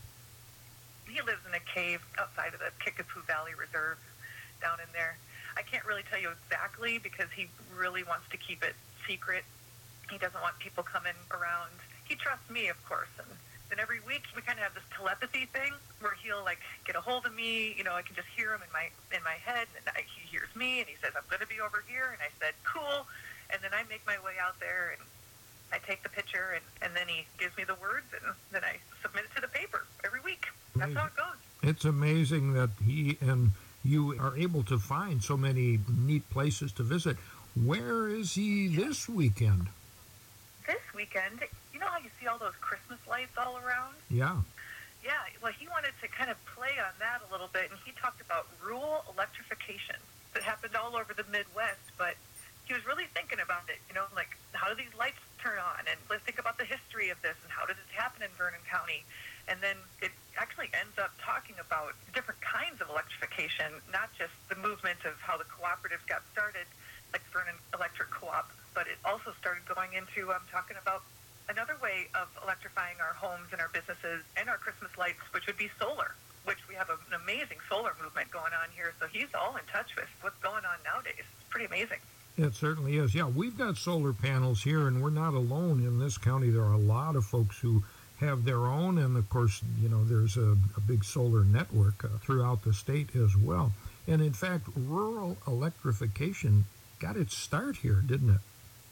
He lives in a cave outside of the Kickapoo Valley Reserve down in there. I can't really tell you exactly because he really wants to keep it secret. He doesn't want people coming around. He trusts me, of course, and then every week we kind of have this telepathy thing where he'll like get a hold of me. You know, I can just hear him in my in my head, and I, he hears me, and he says, "I'm going to be over here," and I said, "Cool," and then I make my way out there, and I take the picture, and, and then he gives me the words, and then I submit it to the paper every week. That's how it goes. It's amazing that he and you are able to find so many neat places to visit. Where is he this weekend? This weekend, you know how you see all those Christmas lights all around? Yeah. Yeah, well, he wanted to kind of play on that a little bit, and he talked about rural electrification that happened all over the Midwest, but he was really thinking about it, you know, like, how do these lights turn on? And let's think about the history of this, and how did it happen in Vernon County? And then it actually ends up talking about different kinds of electrification, not just the movement of how the cooperatives got started, like Vernon Electric Co-op, but it also started going into um, talking about another way of electrifying our homes and our businesses and our Christmas lights, which would be solar, which we have a, an amazing solar movement going on here. So he's all in touch with what's going on nowadays. It's pretty amazing. It certainly is. Yeah, we've got solar panels here, and we're not alone in this county. There are a lot of folks who have their own, and of course, you know, there's a, a big solar network uh, throughout the state as well. And in fact, rural electrification got its start here, didn't it?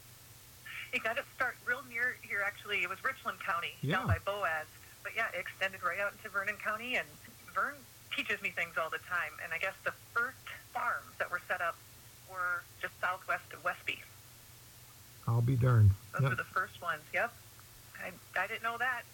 It got its start real near here, actually. It was Richland County, Yeah. down by Boaz. But yeah, it extended right out into Vernon County, and Vern teaches me things all the time. And I guess the first farms that were set up were just southwest of Westby. I'll be darned. Those Yep. were the first ones, yep. I, I didn't know that.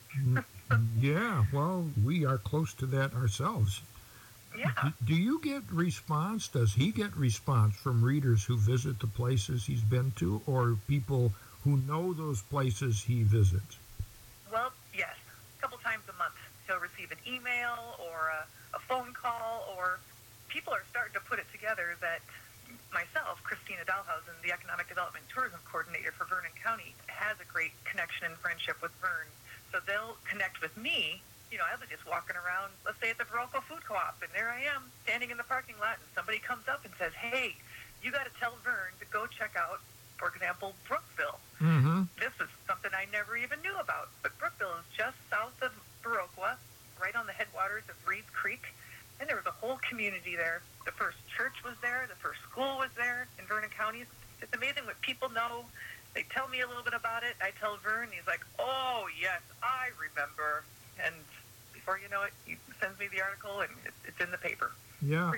Yeah, well, we are close to that ourselves. Yeah. Do, do you get response? Does he get response from readers who visit the places he's been to, or people who know those places he visits? Well, yes. A couple times a month, he'll receive an email or a, a phone call, or people are starting to put it together that myself, Christina Dahlhausen, the Economic Development Tourism Coordinator for Vernon County, has a great connection and friendship with Vern. So they'll connect with me. You know, I was just walking around, let's say at the Baroque Food Co-op, and there I am, standing in the parking lot, and somebody comes up and says, "Hey, you got to tell Vern to go check out, for example, Brookville." Mm-hmm. This is something I never even knew about. But Brookville is just south of Baroque, right on the headwaters of Reeds Creek, and there was a whole community there. The first church was there. The first school was there in Vernon County. It's amazing what people know. They tell me a little bit about it. I tell Vern, he's like, "Oh, yes, I remember." And before you know it, he sends me the article, and it's in the paper. Yeah, Pretty I, cool.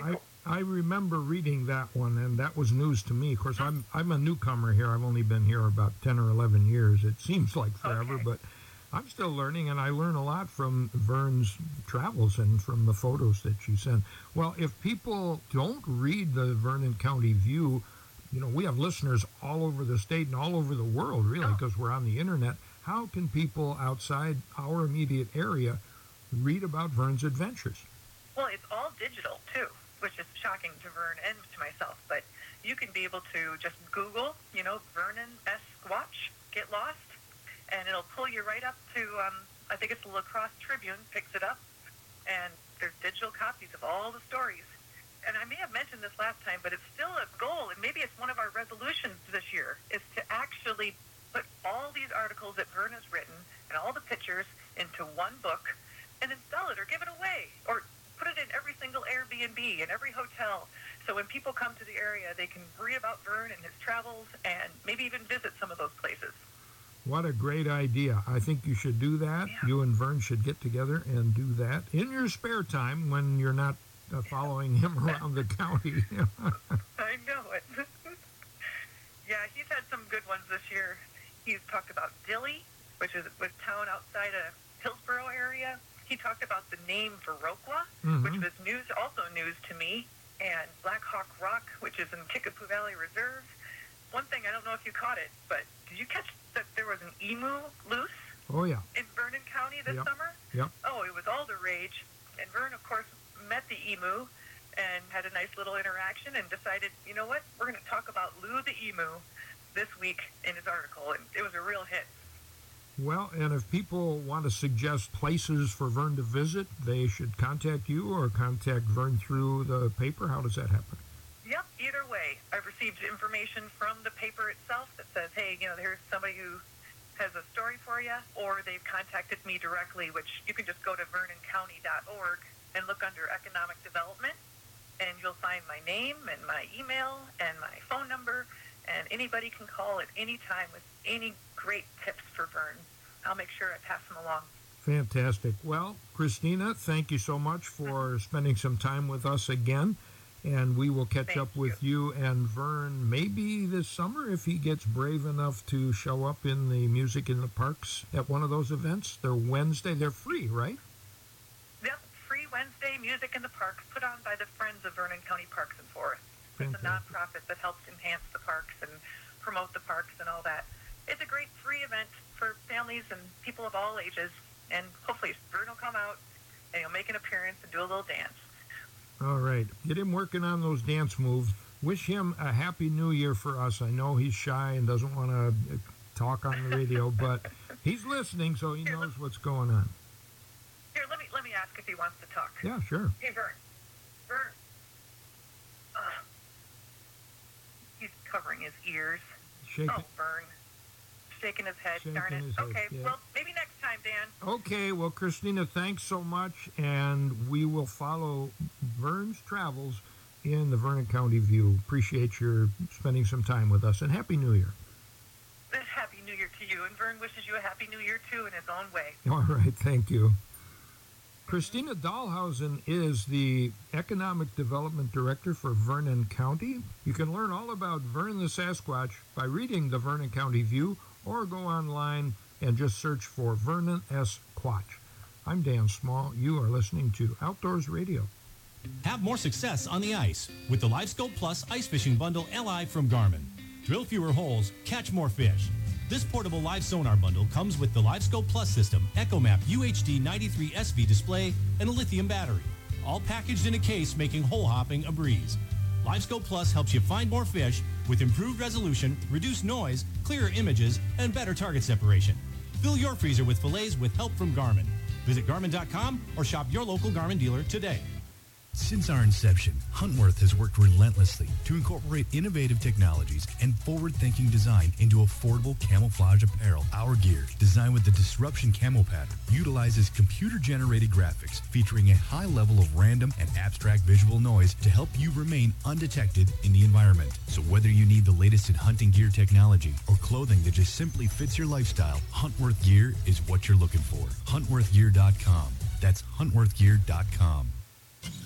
I remember reading that one, and that was news to me. Of course, I'm I'm a newcomer here. I've only been here about ten or eleven years. It seems like forever, Okay. but I'm still learning, and I learn a lot from Vern's travels and from the photos that she sent. Well, if people don't read the Vernon County View, you know, we have listeners all over the state and all over the world, really, because we're on the internet. How can people outside our immediate area read about Vern's adventures? Well, it's all digital, too, which is shocking to Vern and to myself. But you can be able to just Google, you know, Vernon S. Squatch, get lost, and it'll pull you right up to, um, I think it's the La Crosse Tribune, picks it up, and there's digital copies of all the stories. And I may have mentioned this last time, but it's still a goal, and maybe it's one of our resolutions this year, is to actually put all these articles that Vern has written and all the pictures into one book and then sell it or give it away or put it in every single Airbnb and every hotel. So when people come to the area, they can read about Vern and his travels and maybe even visit some of those places. What a great idea. I think you should do that. Yeah. You and Vern should get together and do that in your spare time when you're not uh, following him around the county. I know it. Yeah, he's had some good ones this year. He's talked about Dilley, which is a town outside of Hillsborough area. He talked about the name Viroqua, Mhm. which was news, also news to me, and Black Hawk Rock, which is in Kickapoo Valley Reserve. One thing, I don't know if you caught it, but did you catch that there was an emu loose Oh, yeah. in Vernon County this Yep. summer? Yep. Oh, it was all the rage. And Vern, of course, met the emu and had a nice little interaction and decided, you know what, we're going to talk about Lou the emu this week in his article, and it was a real hit. Well, and if people want to suggest places for Vern to visit, they should contact you or contact Vern through the paper. How does that happen? Yep, either way. I've received information from the paper itself that says, hey, you know, here's somebody who has a story for you, or they've contacted me directly, which you can just go to vernon county dot org and look under economic development, and you'll find my name and my email and my phone number, and anybody can call at any time with any great tips for Vern. I'll make sure I pass them along. Fantastic. Well, Christina, thank you so much for spending some time with us again. And we will catch Thank up with you. you and Vern maybe this summer if he gets brave enough to show up in the Music in the Parks at one of those events. They're Wednesday. They're free, right? Yep, free Wednesday Music in the Parks put on by the Friends of Vernon County Parks and Forests. It's a Fantastic. nonprofit that helps enhance the parks and promote the parks and all that. It's a great free event for families and people of all ages, and hopefully Vern will come out and he'll make an appearance and do a little dance. All right. Get him working on those dance moves. Wish him a happy new year for us. I know he's shy and doesn't want to talk on the radio, but he's listening, so he Here, knows what's going on. Here, let me let me ask if he wants to talk. Yeah, sure. Hey, Vern. Vern. Uh, he's covering his ears. Shake Oh, it. Vern. Shaking his head. Shaking Darn it. his head, Okay, yeah. well, maybe next time, Dan. Okay, well, Christina, thanks so much, and we will follow Vern's travels in the Vernon County View. Appreciate your spending some time with us, and Happy New Year. Happy New Year to you, and Vern wishes you a Happy New Year, too, in his own way. All right, thank you. Christina Dahlhausen is the Economic Development Director for Vernon County. You can learn all about Vern the Sasquatch by reading the Vernon County View or go online and just search for Vernon S. Quatch. I'm Dan Small. You are listening to Outdoors Radio. Have more success on the ice with the LiveScope Plus Ice Fishing Bundle L I from Garmin. Drill fewer holes, catch more fish. This portable live sonar bundle comes with the LiveScope Plus system, EchoMap U H D ninety-three S V display, and a lithium battery. All packaged in a case, making hole hopping a breeze. LiveScope Plus helps you find more fish with improved resolution, reduced noise, clearer images, and better target separation. Fill your freezer with fillets with help from Garmin. Visit Garmin dot com or shop your local Garmin dealer today. Since our inception, Huntworth has worked relentlessly to incorporate innovative technologies and forward-thinking design into affordable camouflage apparel. Our gear, designed with the Disruption Camo pattern, utilizes computer-generated graphics featuring a high level of random and abstract visual noise to help you remain undetected in the environment. So whether you need the latest in hunting gear technology or clothing that just simply fits your lifestyle, Huntworth Gear is what you're looking for. Huntworth Gear dot com. That's Huntworth Gear dot com.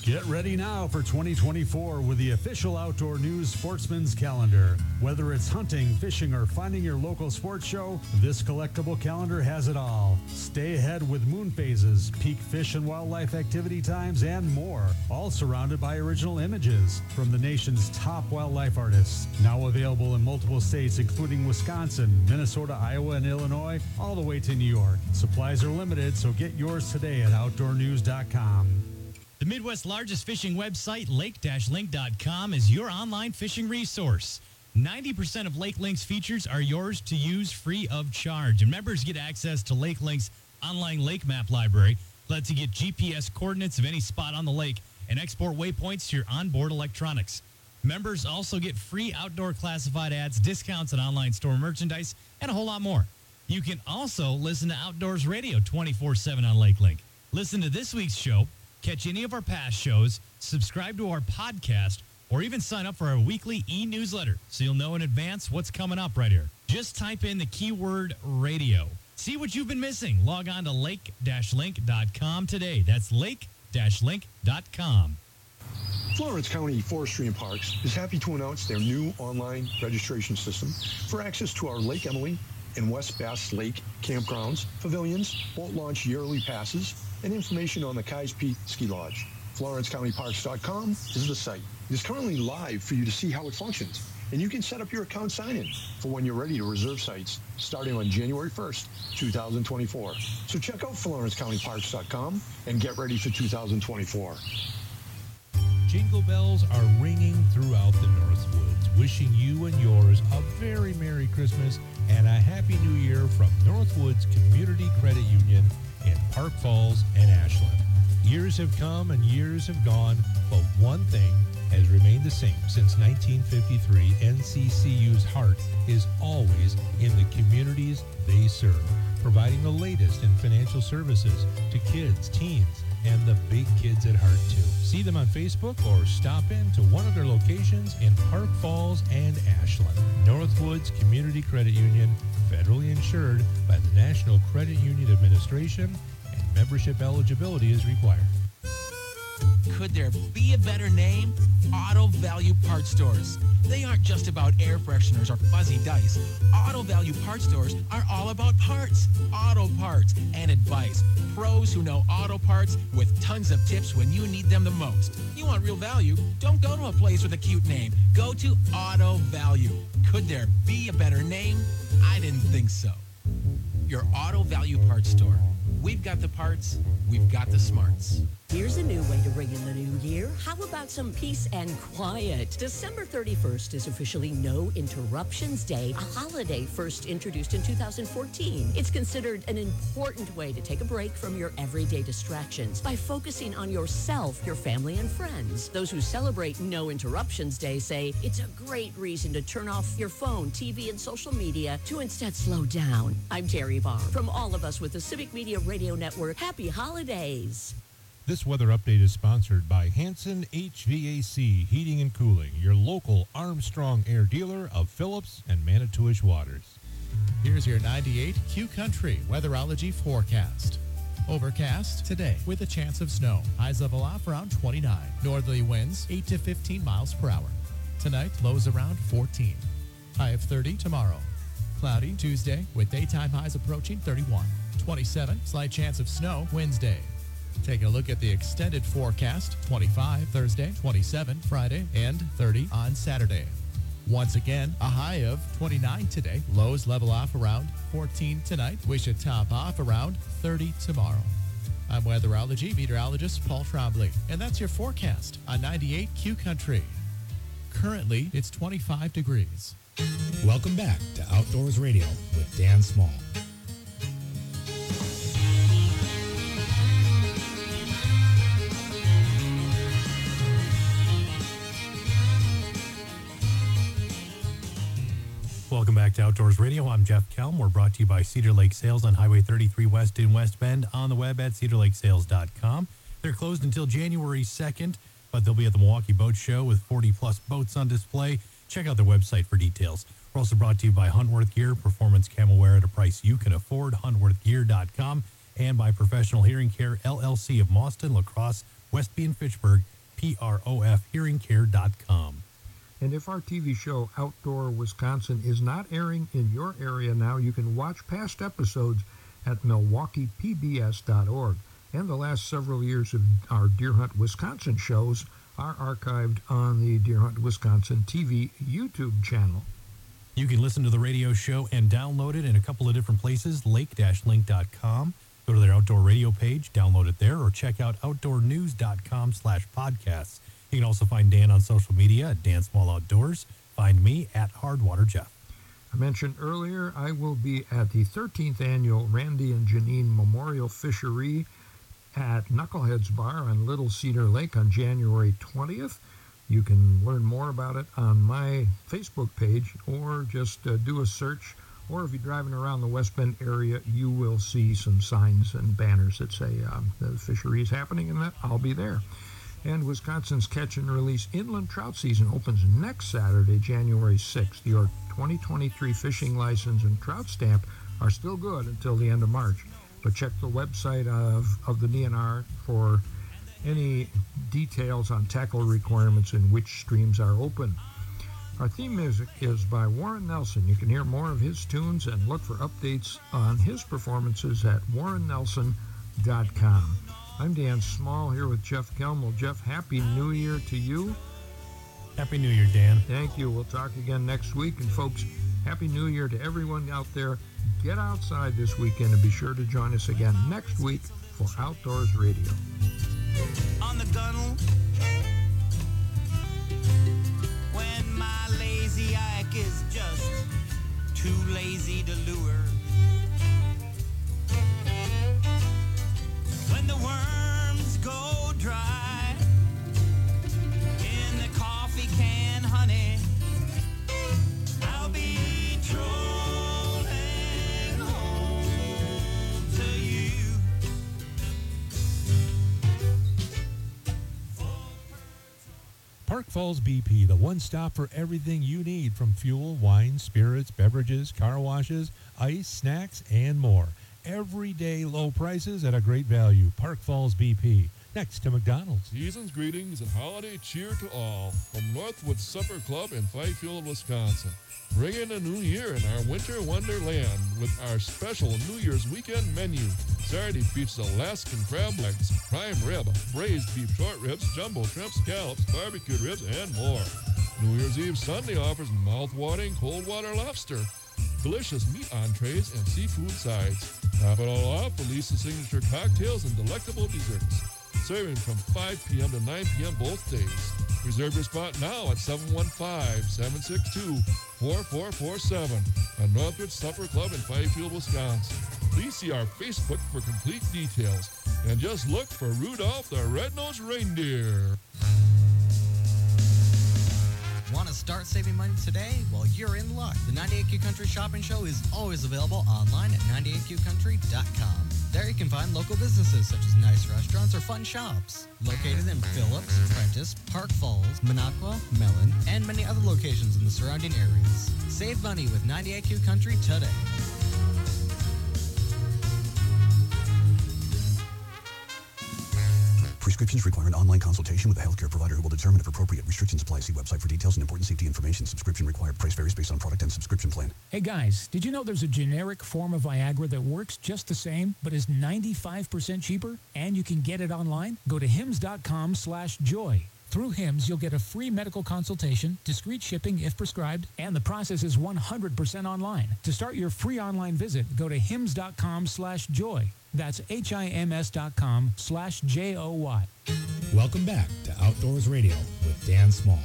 Get ready now for twenty twenty-four with the official Outdoor News Sportsman's Calendar. Whether it's hunting, fishing, or finding your local sports show, this collectible calendar has it all. Stay ahead with moon phases, peak fish and wildlife activity times, and more, all surrounded by original images from the nation's top wildlife artists. Now available in multiple states, including Wisconsin, Minnesota, Iowa, and Illinois, all the way to New York. Supplies are limited, so get yours today at outdoor news dot com. The Midwest's largest fishing website, lake link dot com, is your online fishing resource. ninety percent of Lake Link's features are yours to use free of charge. And members get access to Lake Link's online lake map library. Lets you get G P S coordinates of any spot on the lake and export waypoints to your onboard electronics. Members also get free outdoor classified ads, discounts on online store merchandise, and a whole lot more. You can also listen to Outdoors Radio twenty-four seven on Lake Link. Listen to this week's show, catch any of our past shows, subscribe to our podcast, or even sign up for our weekly e-newsletter so you'll know in advance what's coming up right here. Just type in the keyword radio. See what you've been missing. Log on to lake link dot com today. That's lake link dot com. Florence County Forestry and Parks is happy to announce their new online registration system for access to our Lake Emily and West Bass Lake campgrounds, pavilions, boat launch yearly passes, and information on the Keyes Peak Ski Lodge. Florence County Parks dot com is the site. It is currently live for you to see how it functions, and you can set up your account sign-in for when you're ready to reserve sites starting on January first, two thousand twenty-four. So check out Florence County Parks dot com and get ready for two thousand twenty-four. Jingle bells are ringing throughout the Northwoods, wishing you and yours a very Merry Christmas and a Happy New Year from Northwoods Community Credit Union in Park Falls and Ashland. Years have come and years have gone, but one thing has remained the same since nineteen fifty-three. N C C U's heart is always in the communities they serve, providing the latest in financial services to kids, teens, and the big kids at heart too. See them on Facebook or stop in to one of their locations in Park Falls and Ashland. Northwoods Community Credit Union, federally insured by the National Credit Union Administration, and membership eligibility is required. Could there be a better name? Auto Value Parts Stores. They aren't just about air fresheners or fuzzy dice. Auto Value Parts Stores are all about parts, auto parts, and advice. Pros who know auto parts with tons of tips when you need them the most. You want real value? Don't go to a place with a cute name. Go to Auto Value. Could there be a better name? I didn't think so. Your Auto Value Parts Store. We've got the parts, we've got the smarts. Here's a new way to ring in the new year. How about some peace and quiet? December thirty-first is officially No Interruptions Day, a holiday first introduced in two thousand fourteen. It's considered an important way to take a break from your everyday distractions by focusing on yourself, your family, and friends. Those who celebrate No Interruptions Day say it's a great reason to turn off your phone, T V, and social media to instead slow down. I'm Terry Barr. From all of us with the Civic Media Radio Network, happy holidays. This weather update is sponsored by Hanson H V A C Heating and Cooling, your local Armstrong Air dealer of Phillips and Manitowish Waters. Here's your ninety-eight Q Country weatherology forecast. Overcast today with a chance of snow. Highs level off around twenty-nine. Northerly winds eight to fifteen miles per hour. Tonight, lows around fourteen. High of thirty tomorrow. Cloudy Tuesday with daytime highs approaching thirty-one. twenty-seven, slight chance of snow Wednesday. Taking a look at the extended forecast, twenty-five Thursday, twenty-seven Friday, and thirty on Saturday. Once again, a high of twenty-nine today. Lows level off around fourteen tonight. We should top off around thirty tomorrow. I'm weatherology meteorologist Paul Trombley, and that's your forecast on ninety-eight Q Country. Currently, it's twenty-five degrees. Welcome back to Outdoors Radio with Dan Small. Welcome back to Outdoors Radio. I'm Jeff Kelm. We're brought to you by Cedar Lake Sales on Highway thirty-three West in West Bend, on the web at cedar lake sales dot com. They're closed until January second, but they'll be at the Milwaukee Boat Show with forty plus boats on display. Check out their website for details. We're also brought to you by Huntworth Gear, performance camel wear at a price you can afford, huntworth gear dot com, and by Professional Hearing Care, L L C of Mauston, La Crosse, Westby, and Fitchburg. P R O F hearing care dot com. And if our T V show Outdoor Wisconsin is not airing in your area now, you can watch past episodes at milwaukee p b s dot org. And the last several years of our Deer Hunt Wisconsin shows are archived on the Deer Hunt Wisconsin T V YouTube channel. You can listen to the radio show and download it in a couple of different places, lake dash link dot com. Go to their outdoor radio page, download it there, or check out outdoor news dot com slash podcasts. You can also find Dan on social media at Dan Small Outdoors. Find me at Hardwater Jeff. I mentioned earlier I will be at the thirteenth Annual Randy and Janine Memorial Fishery at Knuckleheads Bar on Little Cedar Lake on January twentieth. You can learn more about it on my Facebook page, or just uh, do a search. Or if you're driving around the West Bend area, you will see some signs and banners that say um, the fishery is happening, and that I'll be there. And Wisconsin's Catch and Release Inland Trout Season opens next Saturday, January sixth. Your twenty twenty-three fishing license and trout stamp are still good until the end of March. But check the website of, of the D N R for any details on tackle requirements and which streams are open. Our theme music is by Warren Nelson. You can hear more of his tunes and look for updates on his performances at warren nelson dot com. I'm Dan Small here with Jeff Kelm. Jeff, Happy New Year to you. Happy New Year, Dan. Thank you. We'll talk again next week. And folks, Happy New Year to everyone out there. Get outside this weekend and be sure to join us again next week for Outdoors Radio. On the gunnel, when my lazy Ike is just too lazy to lure. When the worms go dry in the coffee can, honey, I'll be trolling home to you. Park Falls B P, the one stop for everything you need, from fuel, wine, spirits, beverages, car washes, ice, snacks, and more. Everyday low prices at a great value. Park Falls B P, next to McDonald's. Season's greetings and holiday cheer to all from Northwood Supper Club in Fifield, Wisconsin. Bring in a new year in our winter wonderland with our special New Year's weekend menu. Saturday features Alaskan crab legs, prime rib, braised beef short ribs, jumbo shrimp, scallops, barbecued ribs, and more. New Year's Eve Sunday offers mouth-watering cold water lobster, delicious meat entrees, and seafood sides. Top it all off with Lisa's signature cocktails and delectable desserts. Serving from five p.m. to nine p.m. both days. Reserve your spot now at seven one five, seven six two, four four four seven at Northwood Supper Club in Fifield, Wisconsin. Please see our Facebook for complete details. And just look for Rudolph the Red-Nosed Reindeer. Want to start saving money today? Well, you're in luck. The ninety-eight Q Country Shopping Show is always available online at ninety-eight q country dot com. There you can find local businesses such as nice restaurants or fun shops. Located in Phillips, Prentice, Park Falls, Minocqua, Mellon, and many other locations in the surrounding areas. Save money with ninety-eight Q Country today. Prescriptions require an online consultation with a healthcare provider who will determine if appropriate. Restrictions apply. See website for details and important safety information. Subscription required. Price varies based on product and subscription plan. Hey guys, did you know there's a generic form of Viagra that works just the same but is ninety-five percent cheaper? And you can get it online? Go to hims dot com slash joy. Through Hims, you'll get a free medical consultation, discreet shipping if prescribed, and the process is one hundred percent online. To start your free online visit, go to hims dot com slash joy. That's H I M S dot com slash J O Y. Welcome back to Outdoors Radio with Dan Small.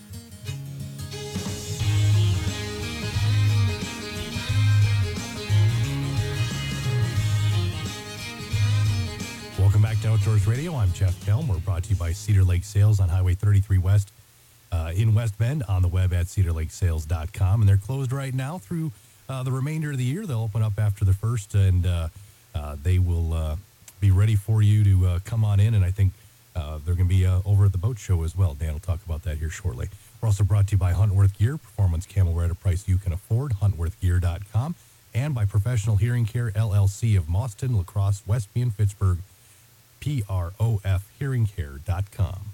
Welcome back to Outdoors Radio. I'm Jeff Kelm. We're brought to you by Cedar Lake Sales on Highway thirty-three West uh, in West Bend, on the web at cedar lake sales dot com. And they're closed right now through uh, the remainder of the year. They'll open up after the first, and uh, uh, they will uh, be ready for you to uh, come on in. And I think uh, they're going to be uh, over at the boat show as well. Dan will talk about that here shortly. We're also brought to you by Huntworth Gear, performance camel wear at a price you can afford, huntworth gear dot com, and by Professional Hearing Care, L L C of Mauston, La Crosse, Westby, and Pittsburgh, P R O F hearing care dot com.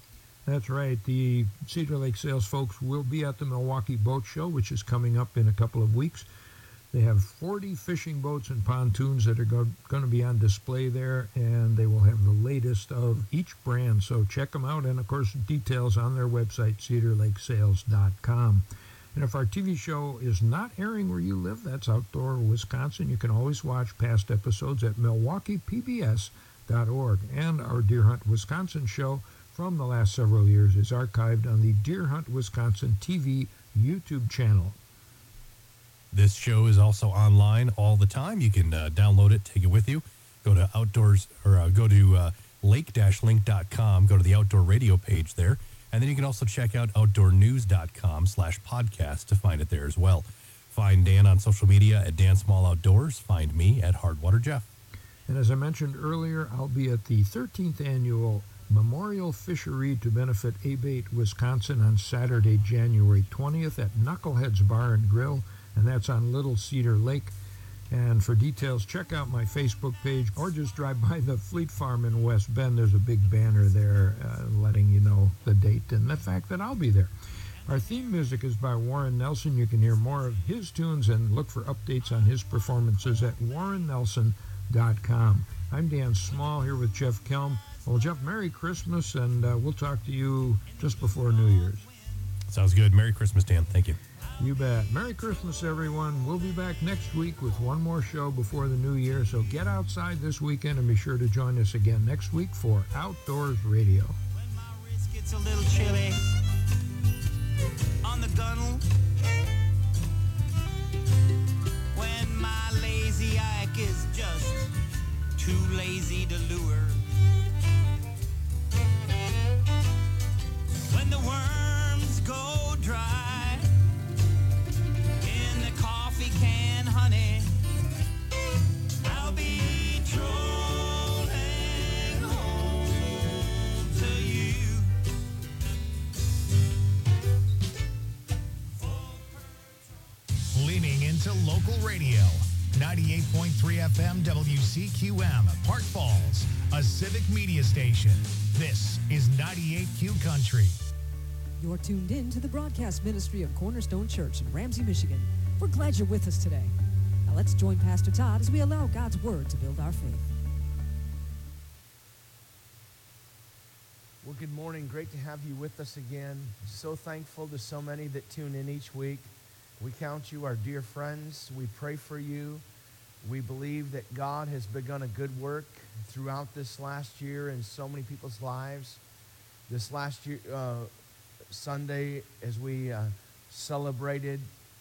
That's right. The Cedar Lake Sales folks will be at the Milwaukee Boat Show, which is coming up in a couple of weeks. They have forty fishing boats and pontoons that are go- going to be on display there, and they will have the latest of each brand. So check them out, and of course, details on their website, cedar lake sales dot com. And if our T V show is not airing where you live, that's Outdoor Wisconsin. You can always watch past episodes at milwaukee p b s dot org. And our Deer Hunt Wisconsin show from the last several years is archived on the Deer Hunt Wisconsin T V YouTube channel. This show is also online all the time. You can uh, download it, take it with you. Go to outdoors or uh, go to uh, lake dash link dot com. Go to the outdoor radio page there. And then you can also check out outdoor news dot com slash podcast to find it there as well. Find Dan on social media at Dan Small Outdoors. Find me at Hardwater Jeff. And as I mentioned earlier, I'll be at the thirteenth annual Memorial Fishery to benefit Abate, Wisconsin on Saturday, January twentieth at Knuckleheads Bar and Grill, and that's on Little Cedar Lake. And for details, check out my Facebook page or just drive by the Fleet Farm in West Bend. There's a big banner there uh, letting you know the date and the fact that I'll be there. Our theme music is by Warren Nelson. You can hear more of his tunes and look for updates on his performances at warren nelson dot com. I'm Dan Small here with Jeff Kelm. Well, Jeff, Merry Christmas, and uh, we'll talk to you just before New Year's. Sounds good. Merry Christmas, Dan. Thank you. You bet. Merry Christmas, everyone. We'll be back next week with one more show before the new year, so get outside this weekend and be sure to join us again next week for Outdoors Radio. When my wrist gets a little chilly on the gunnel, when my lazy ike is just too lazy to lure, when the worms go dry in the coffee can, honey, I'll be trolling home to you. Leaning into local radio. ninety-eight point three F M W C Q M, Park Falls, a civic media station. This is ninety-eight Q Country. You're tuned in to the broadcast ministry of Cornerstone Church in Ramsey, Michigan. We're glad you're with us today. Now let's join Pastor Todd as we allow God's Word to build our faith. Well, good morning. Great to have you with us again. So thankful to so many that tune in each week. We count you our dear friends. We pray for you. We believe that God has begun a good work throughout this last year in so many people's lives. This last year, uh, Sunday, as we uh, celebrated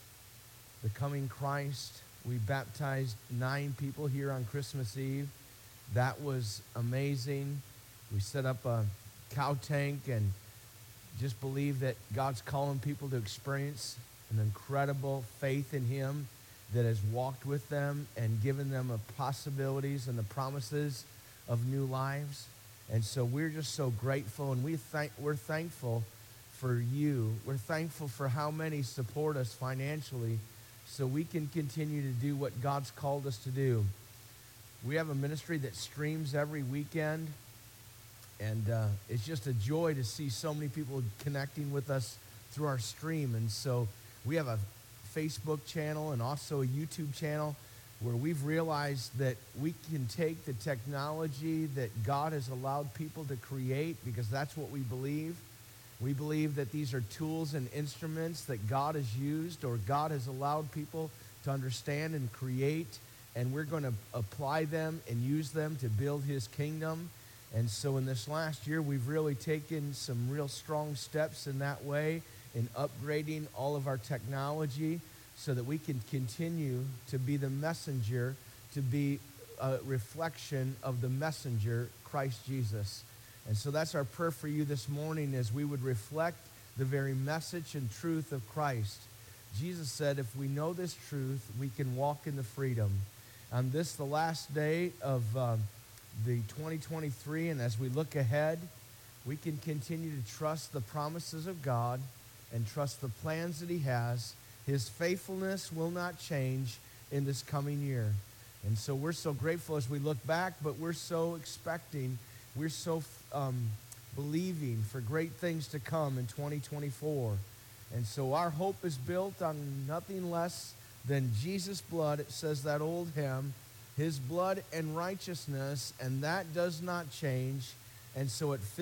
the coming Christ, we baptized nine people here on Christmas Eve. That was amazing. We set up a cow tank and just believe that God's calling people to experience an incredible faith in Him that has walked with them and given them the possibilities and the promises of new lives. And so we're just so grateful, and we thank, we're thankful for you. We're thankful for how many support us financially so we can continue to do what God's called us to do. We have a ministry that streams every weekend, and uh, it's just a joy to see so many people connecting with us through our stream. And so we have a Facebook channel and also a YouTube channel where we've realized that we can take the technology that God has allowed people to create, because that's what we believe. We believe that these are tools and instruments that God has used or God has allowed people to understand and create, and we're going to apply them and use them to build His kingdom. And so in this last year, we've really taken some real strong steps in that way in upgrading all of our technology so that we can continue to be the messenger, to be a reflection of the messenger, Christ Jesus. And so that's our prayer for you this morning, as we would reflect the very message and truth of Christ. Jesus said, if we know this truth, we can walk in the freedom. On this, the last day of uh, the twenty twenty-three, and as we look ahead, we can continue to trust the promises of God and trust the plans that He has. His faithfulness will not change in this coming year. And so we're so grateful as we look back, but we're so expecting, we're so um, believing for great things to come in twenty twenty-four. And so our hope is built on nothing less than Jesus' blood. It says that old hymn, His blood and righteousness, and that does not change. And so it fills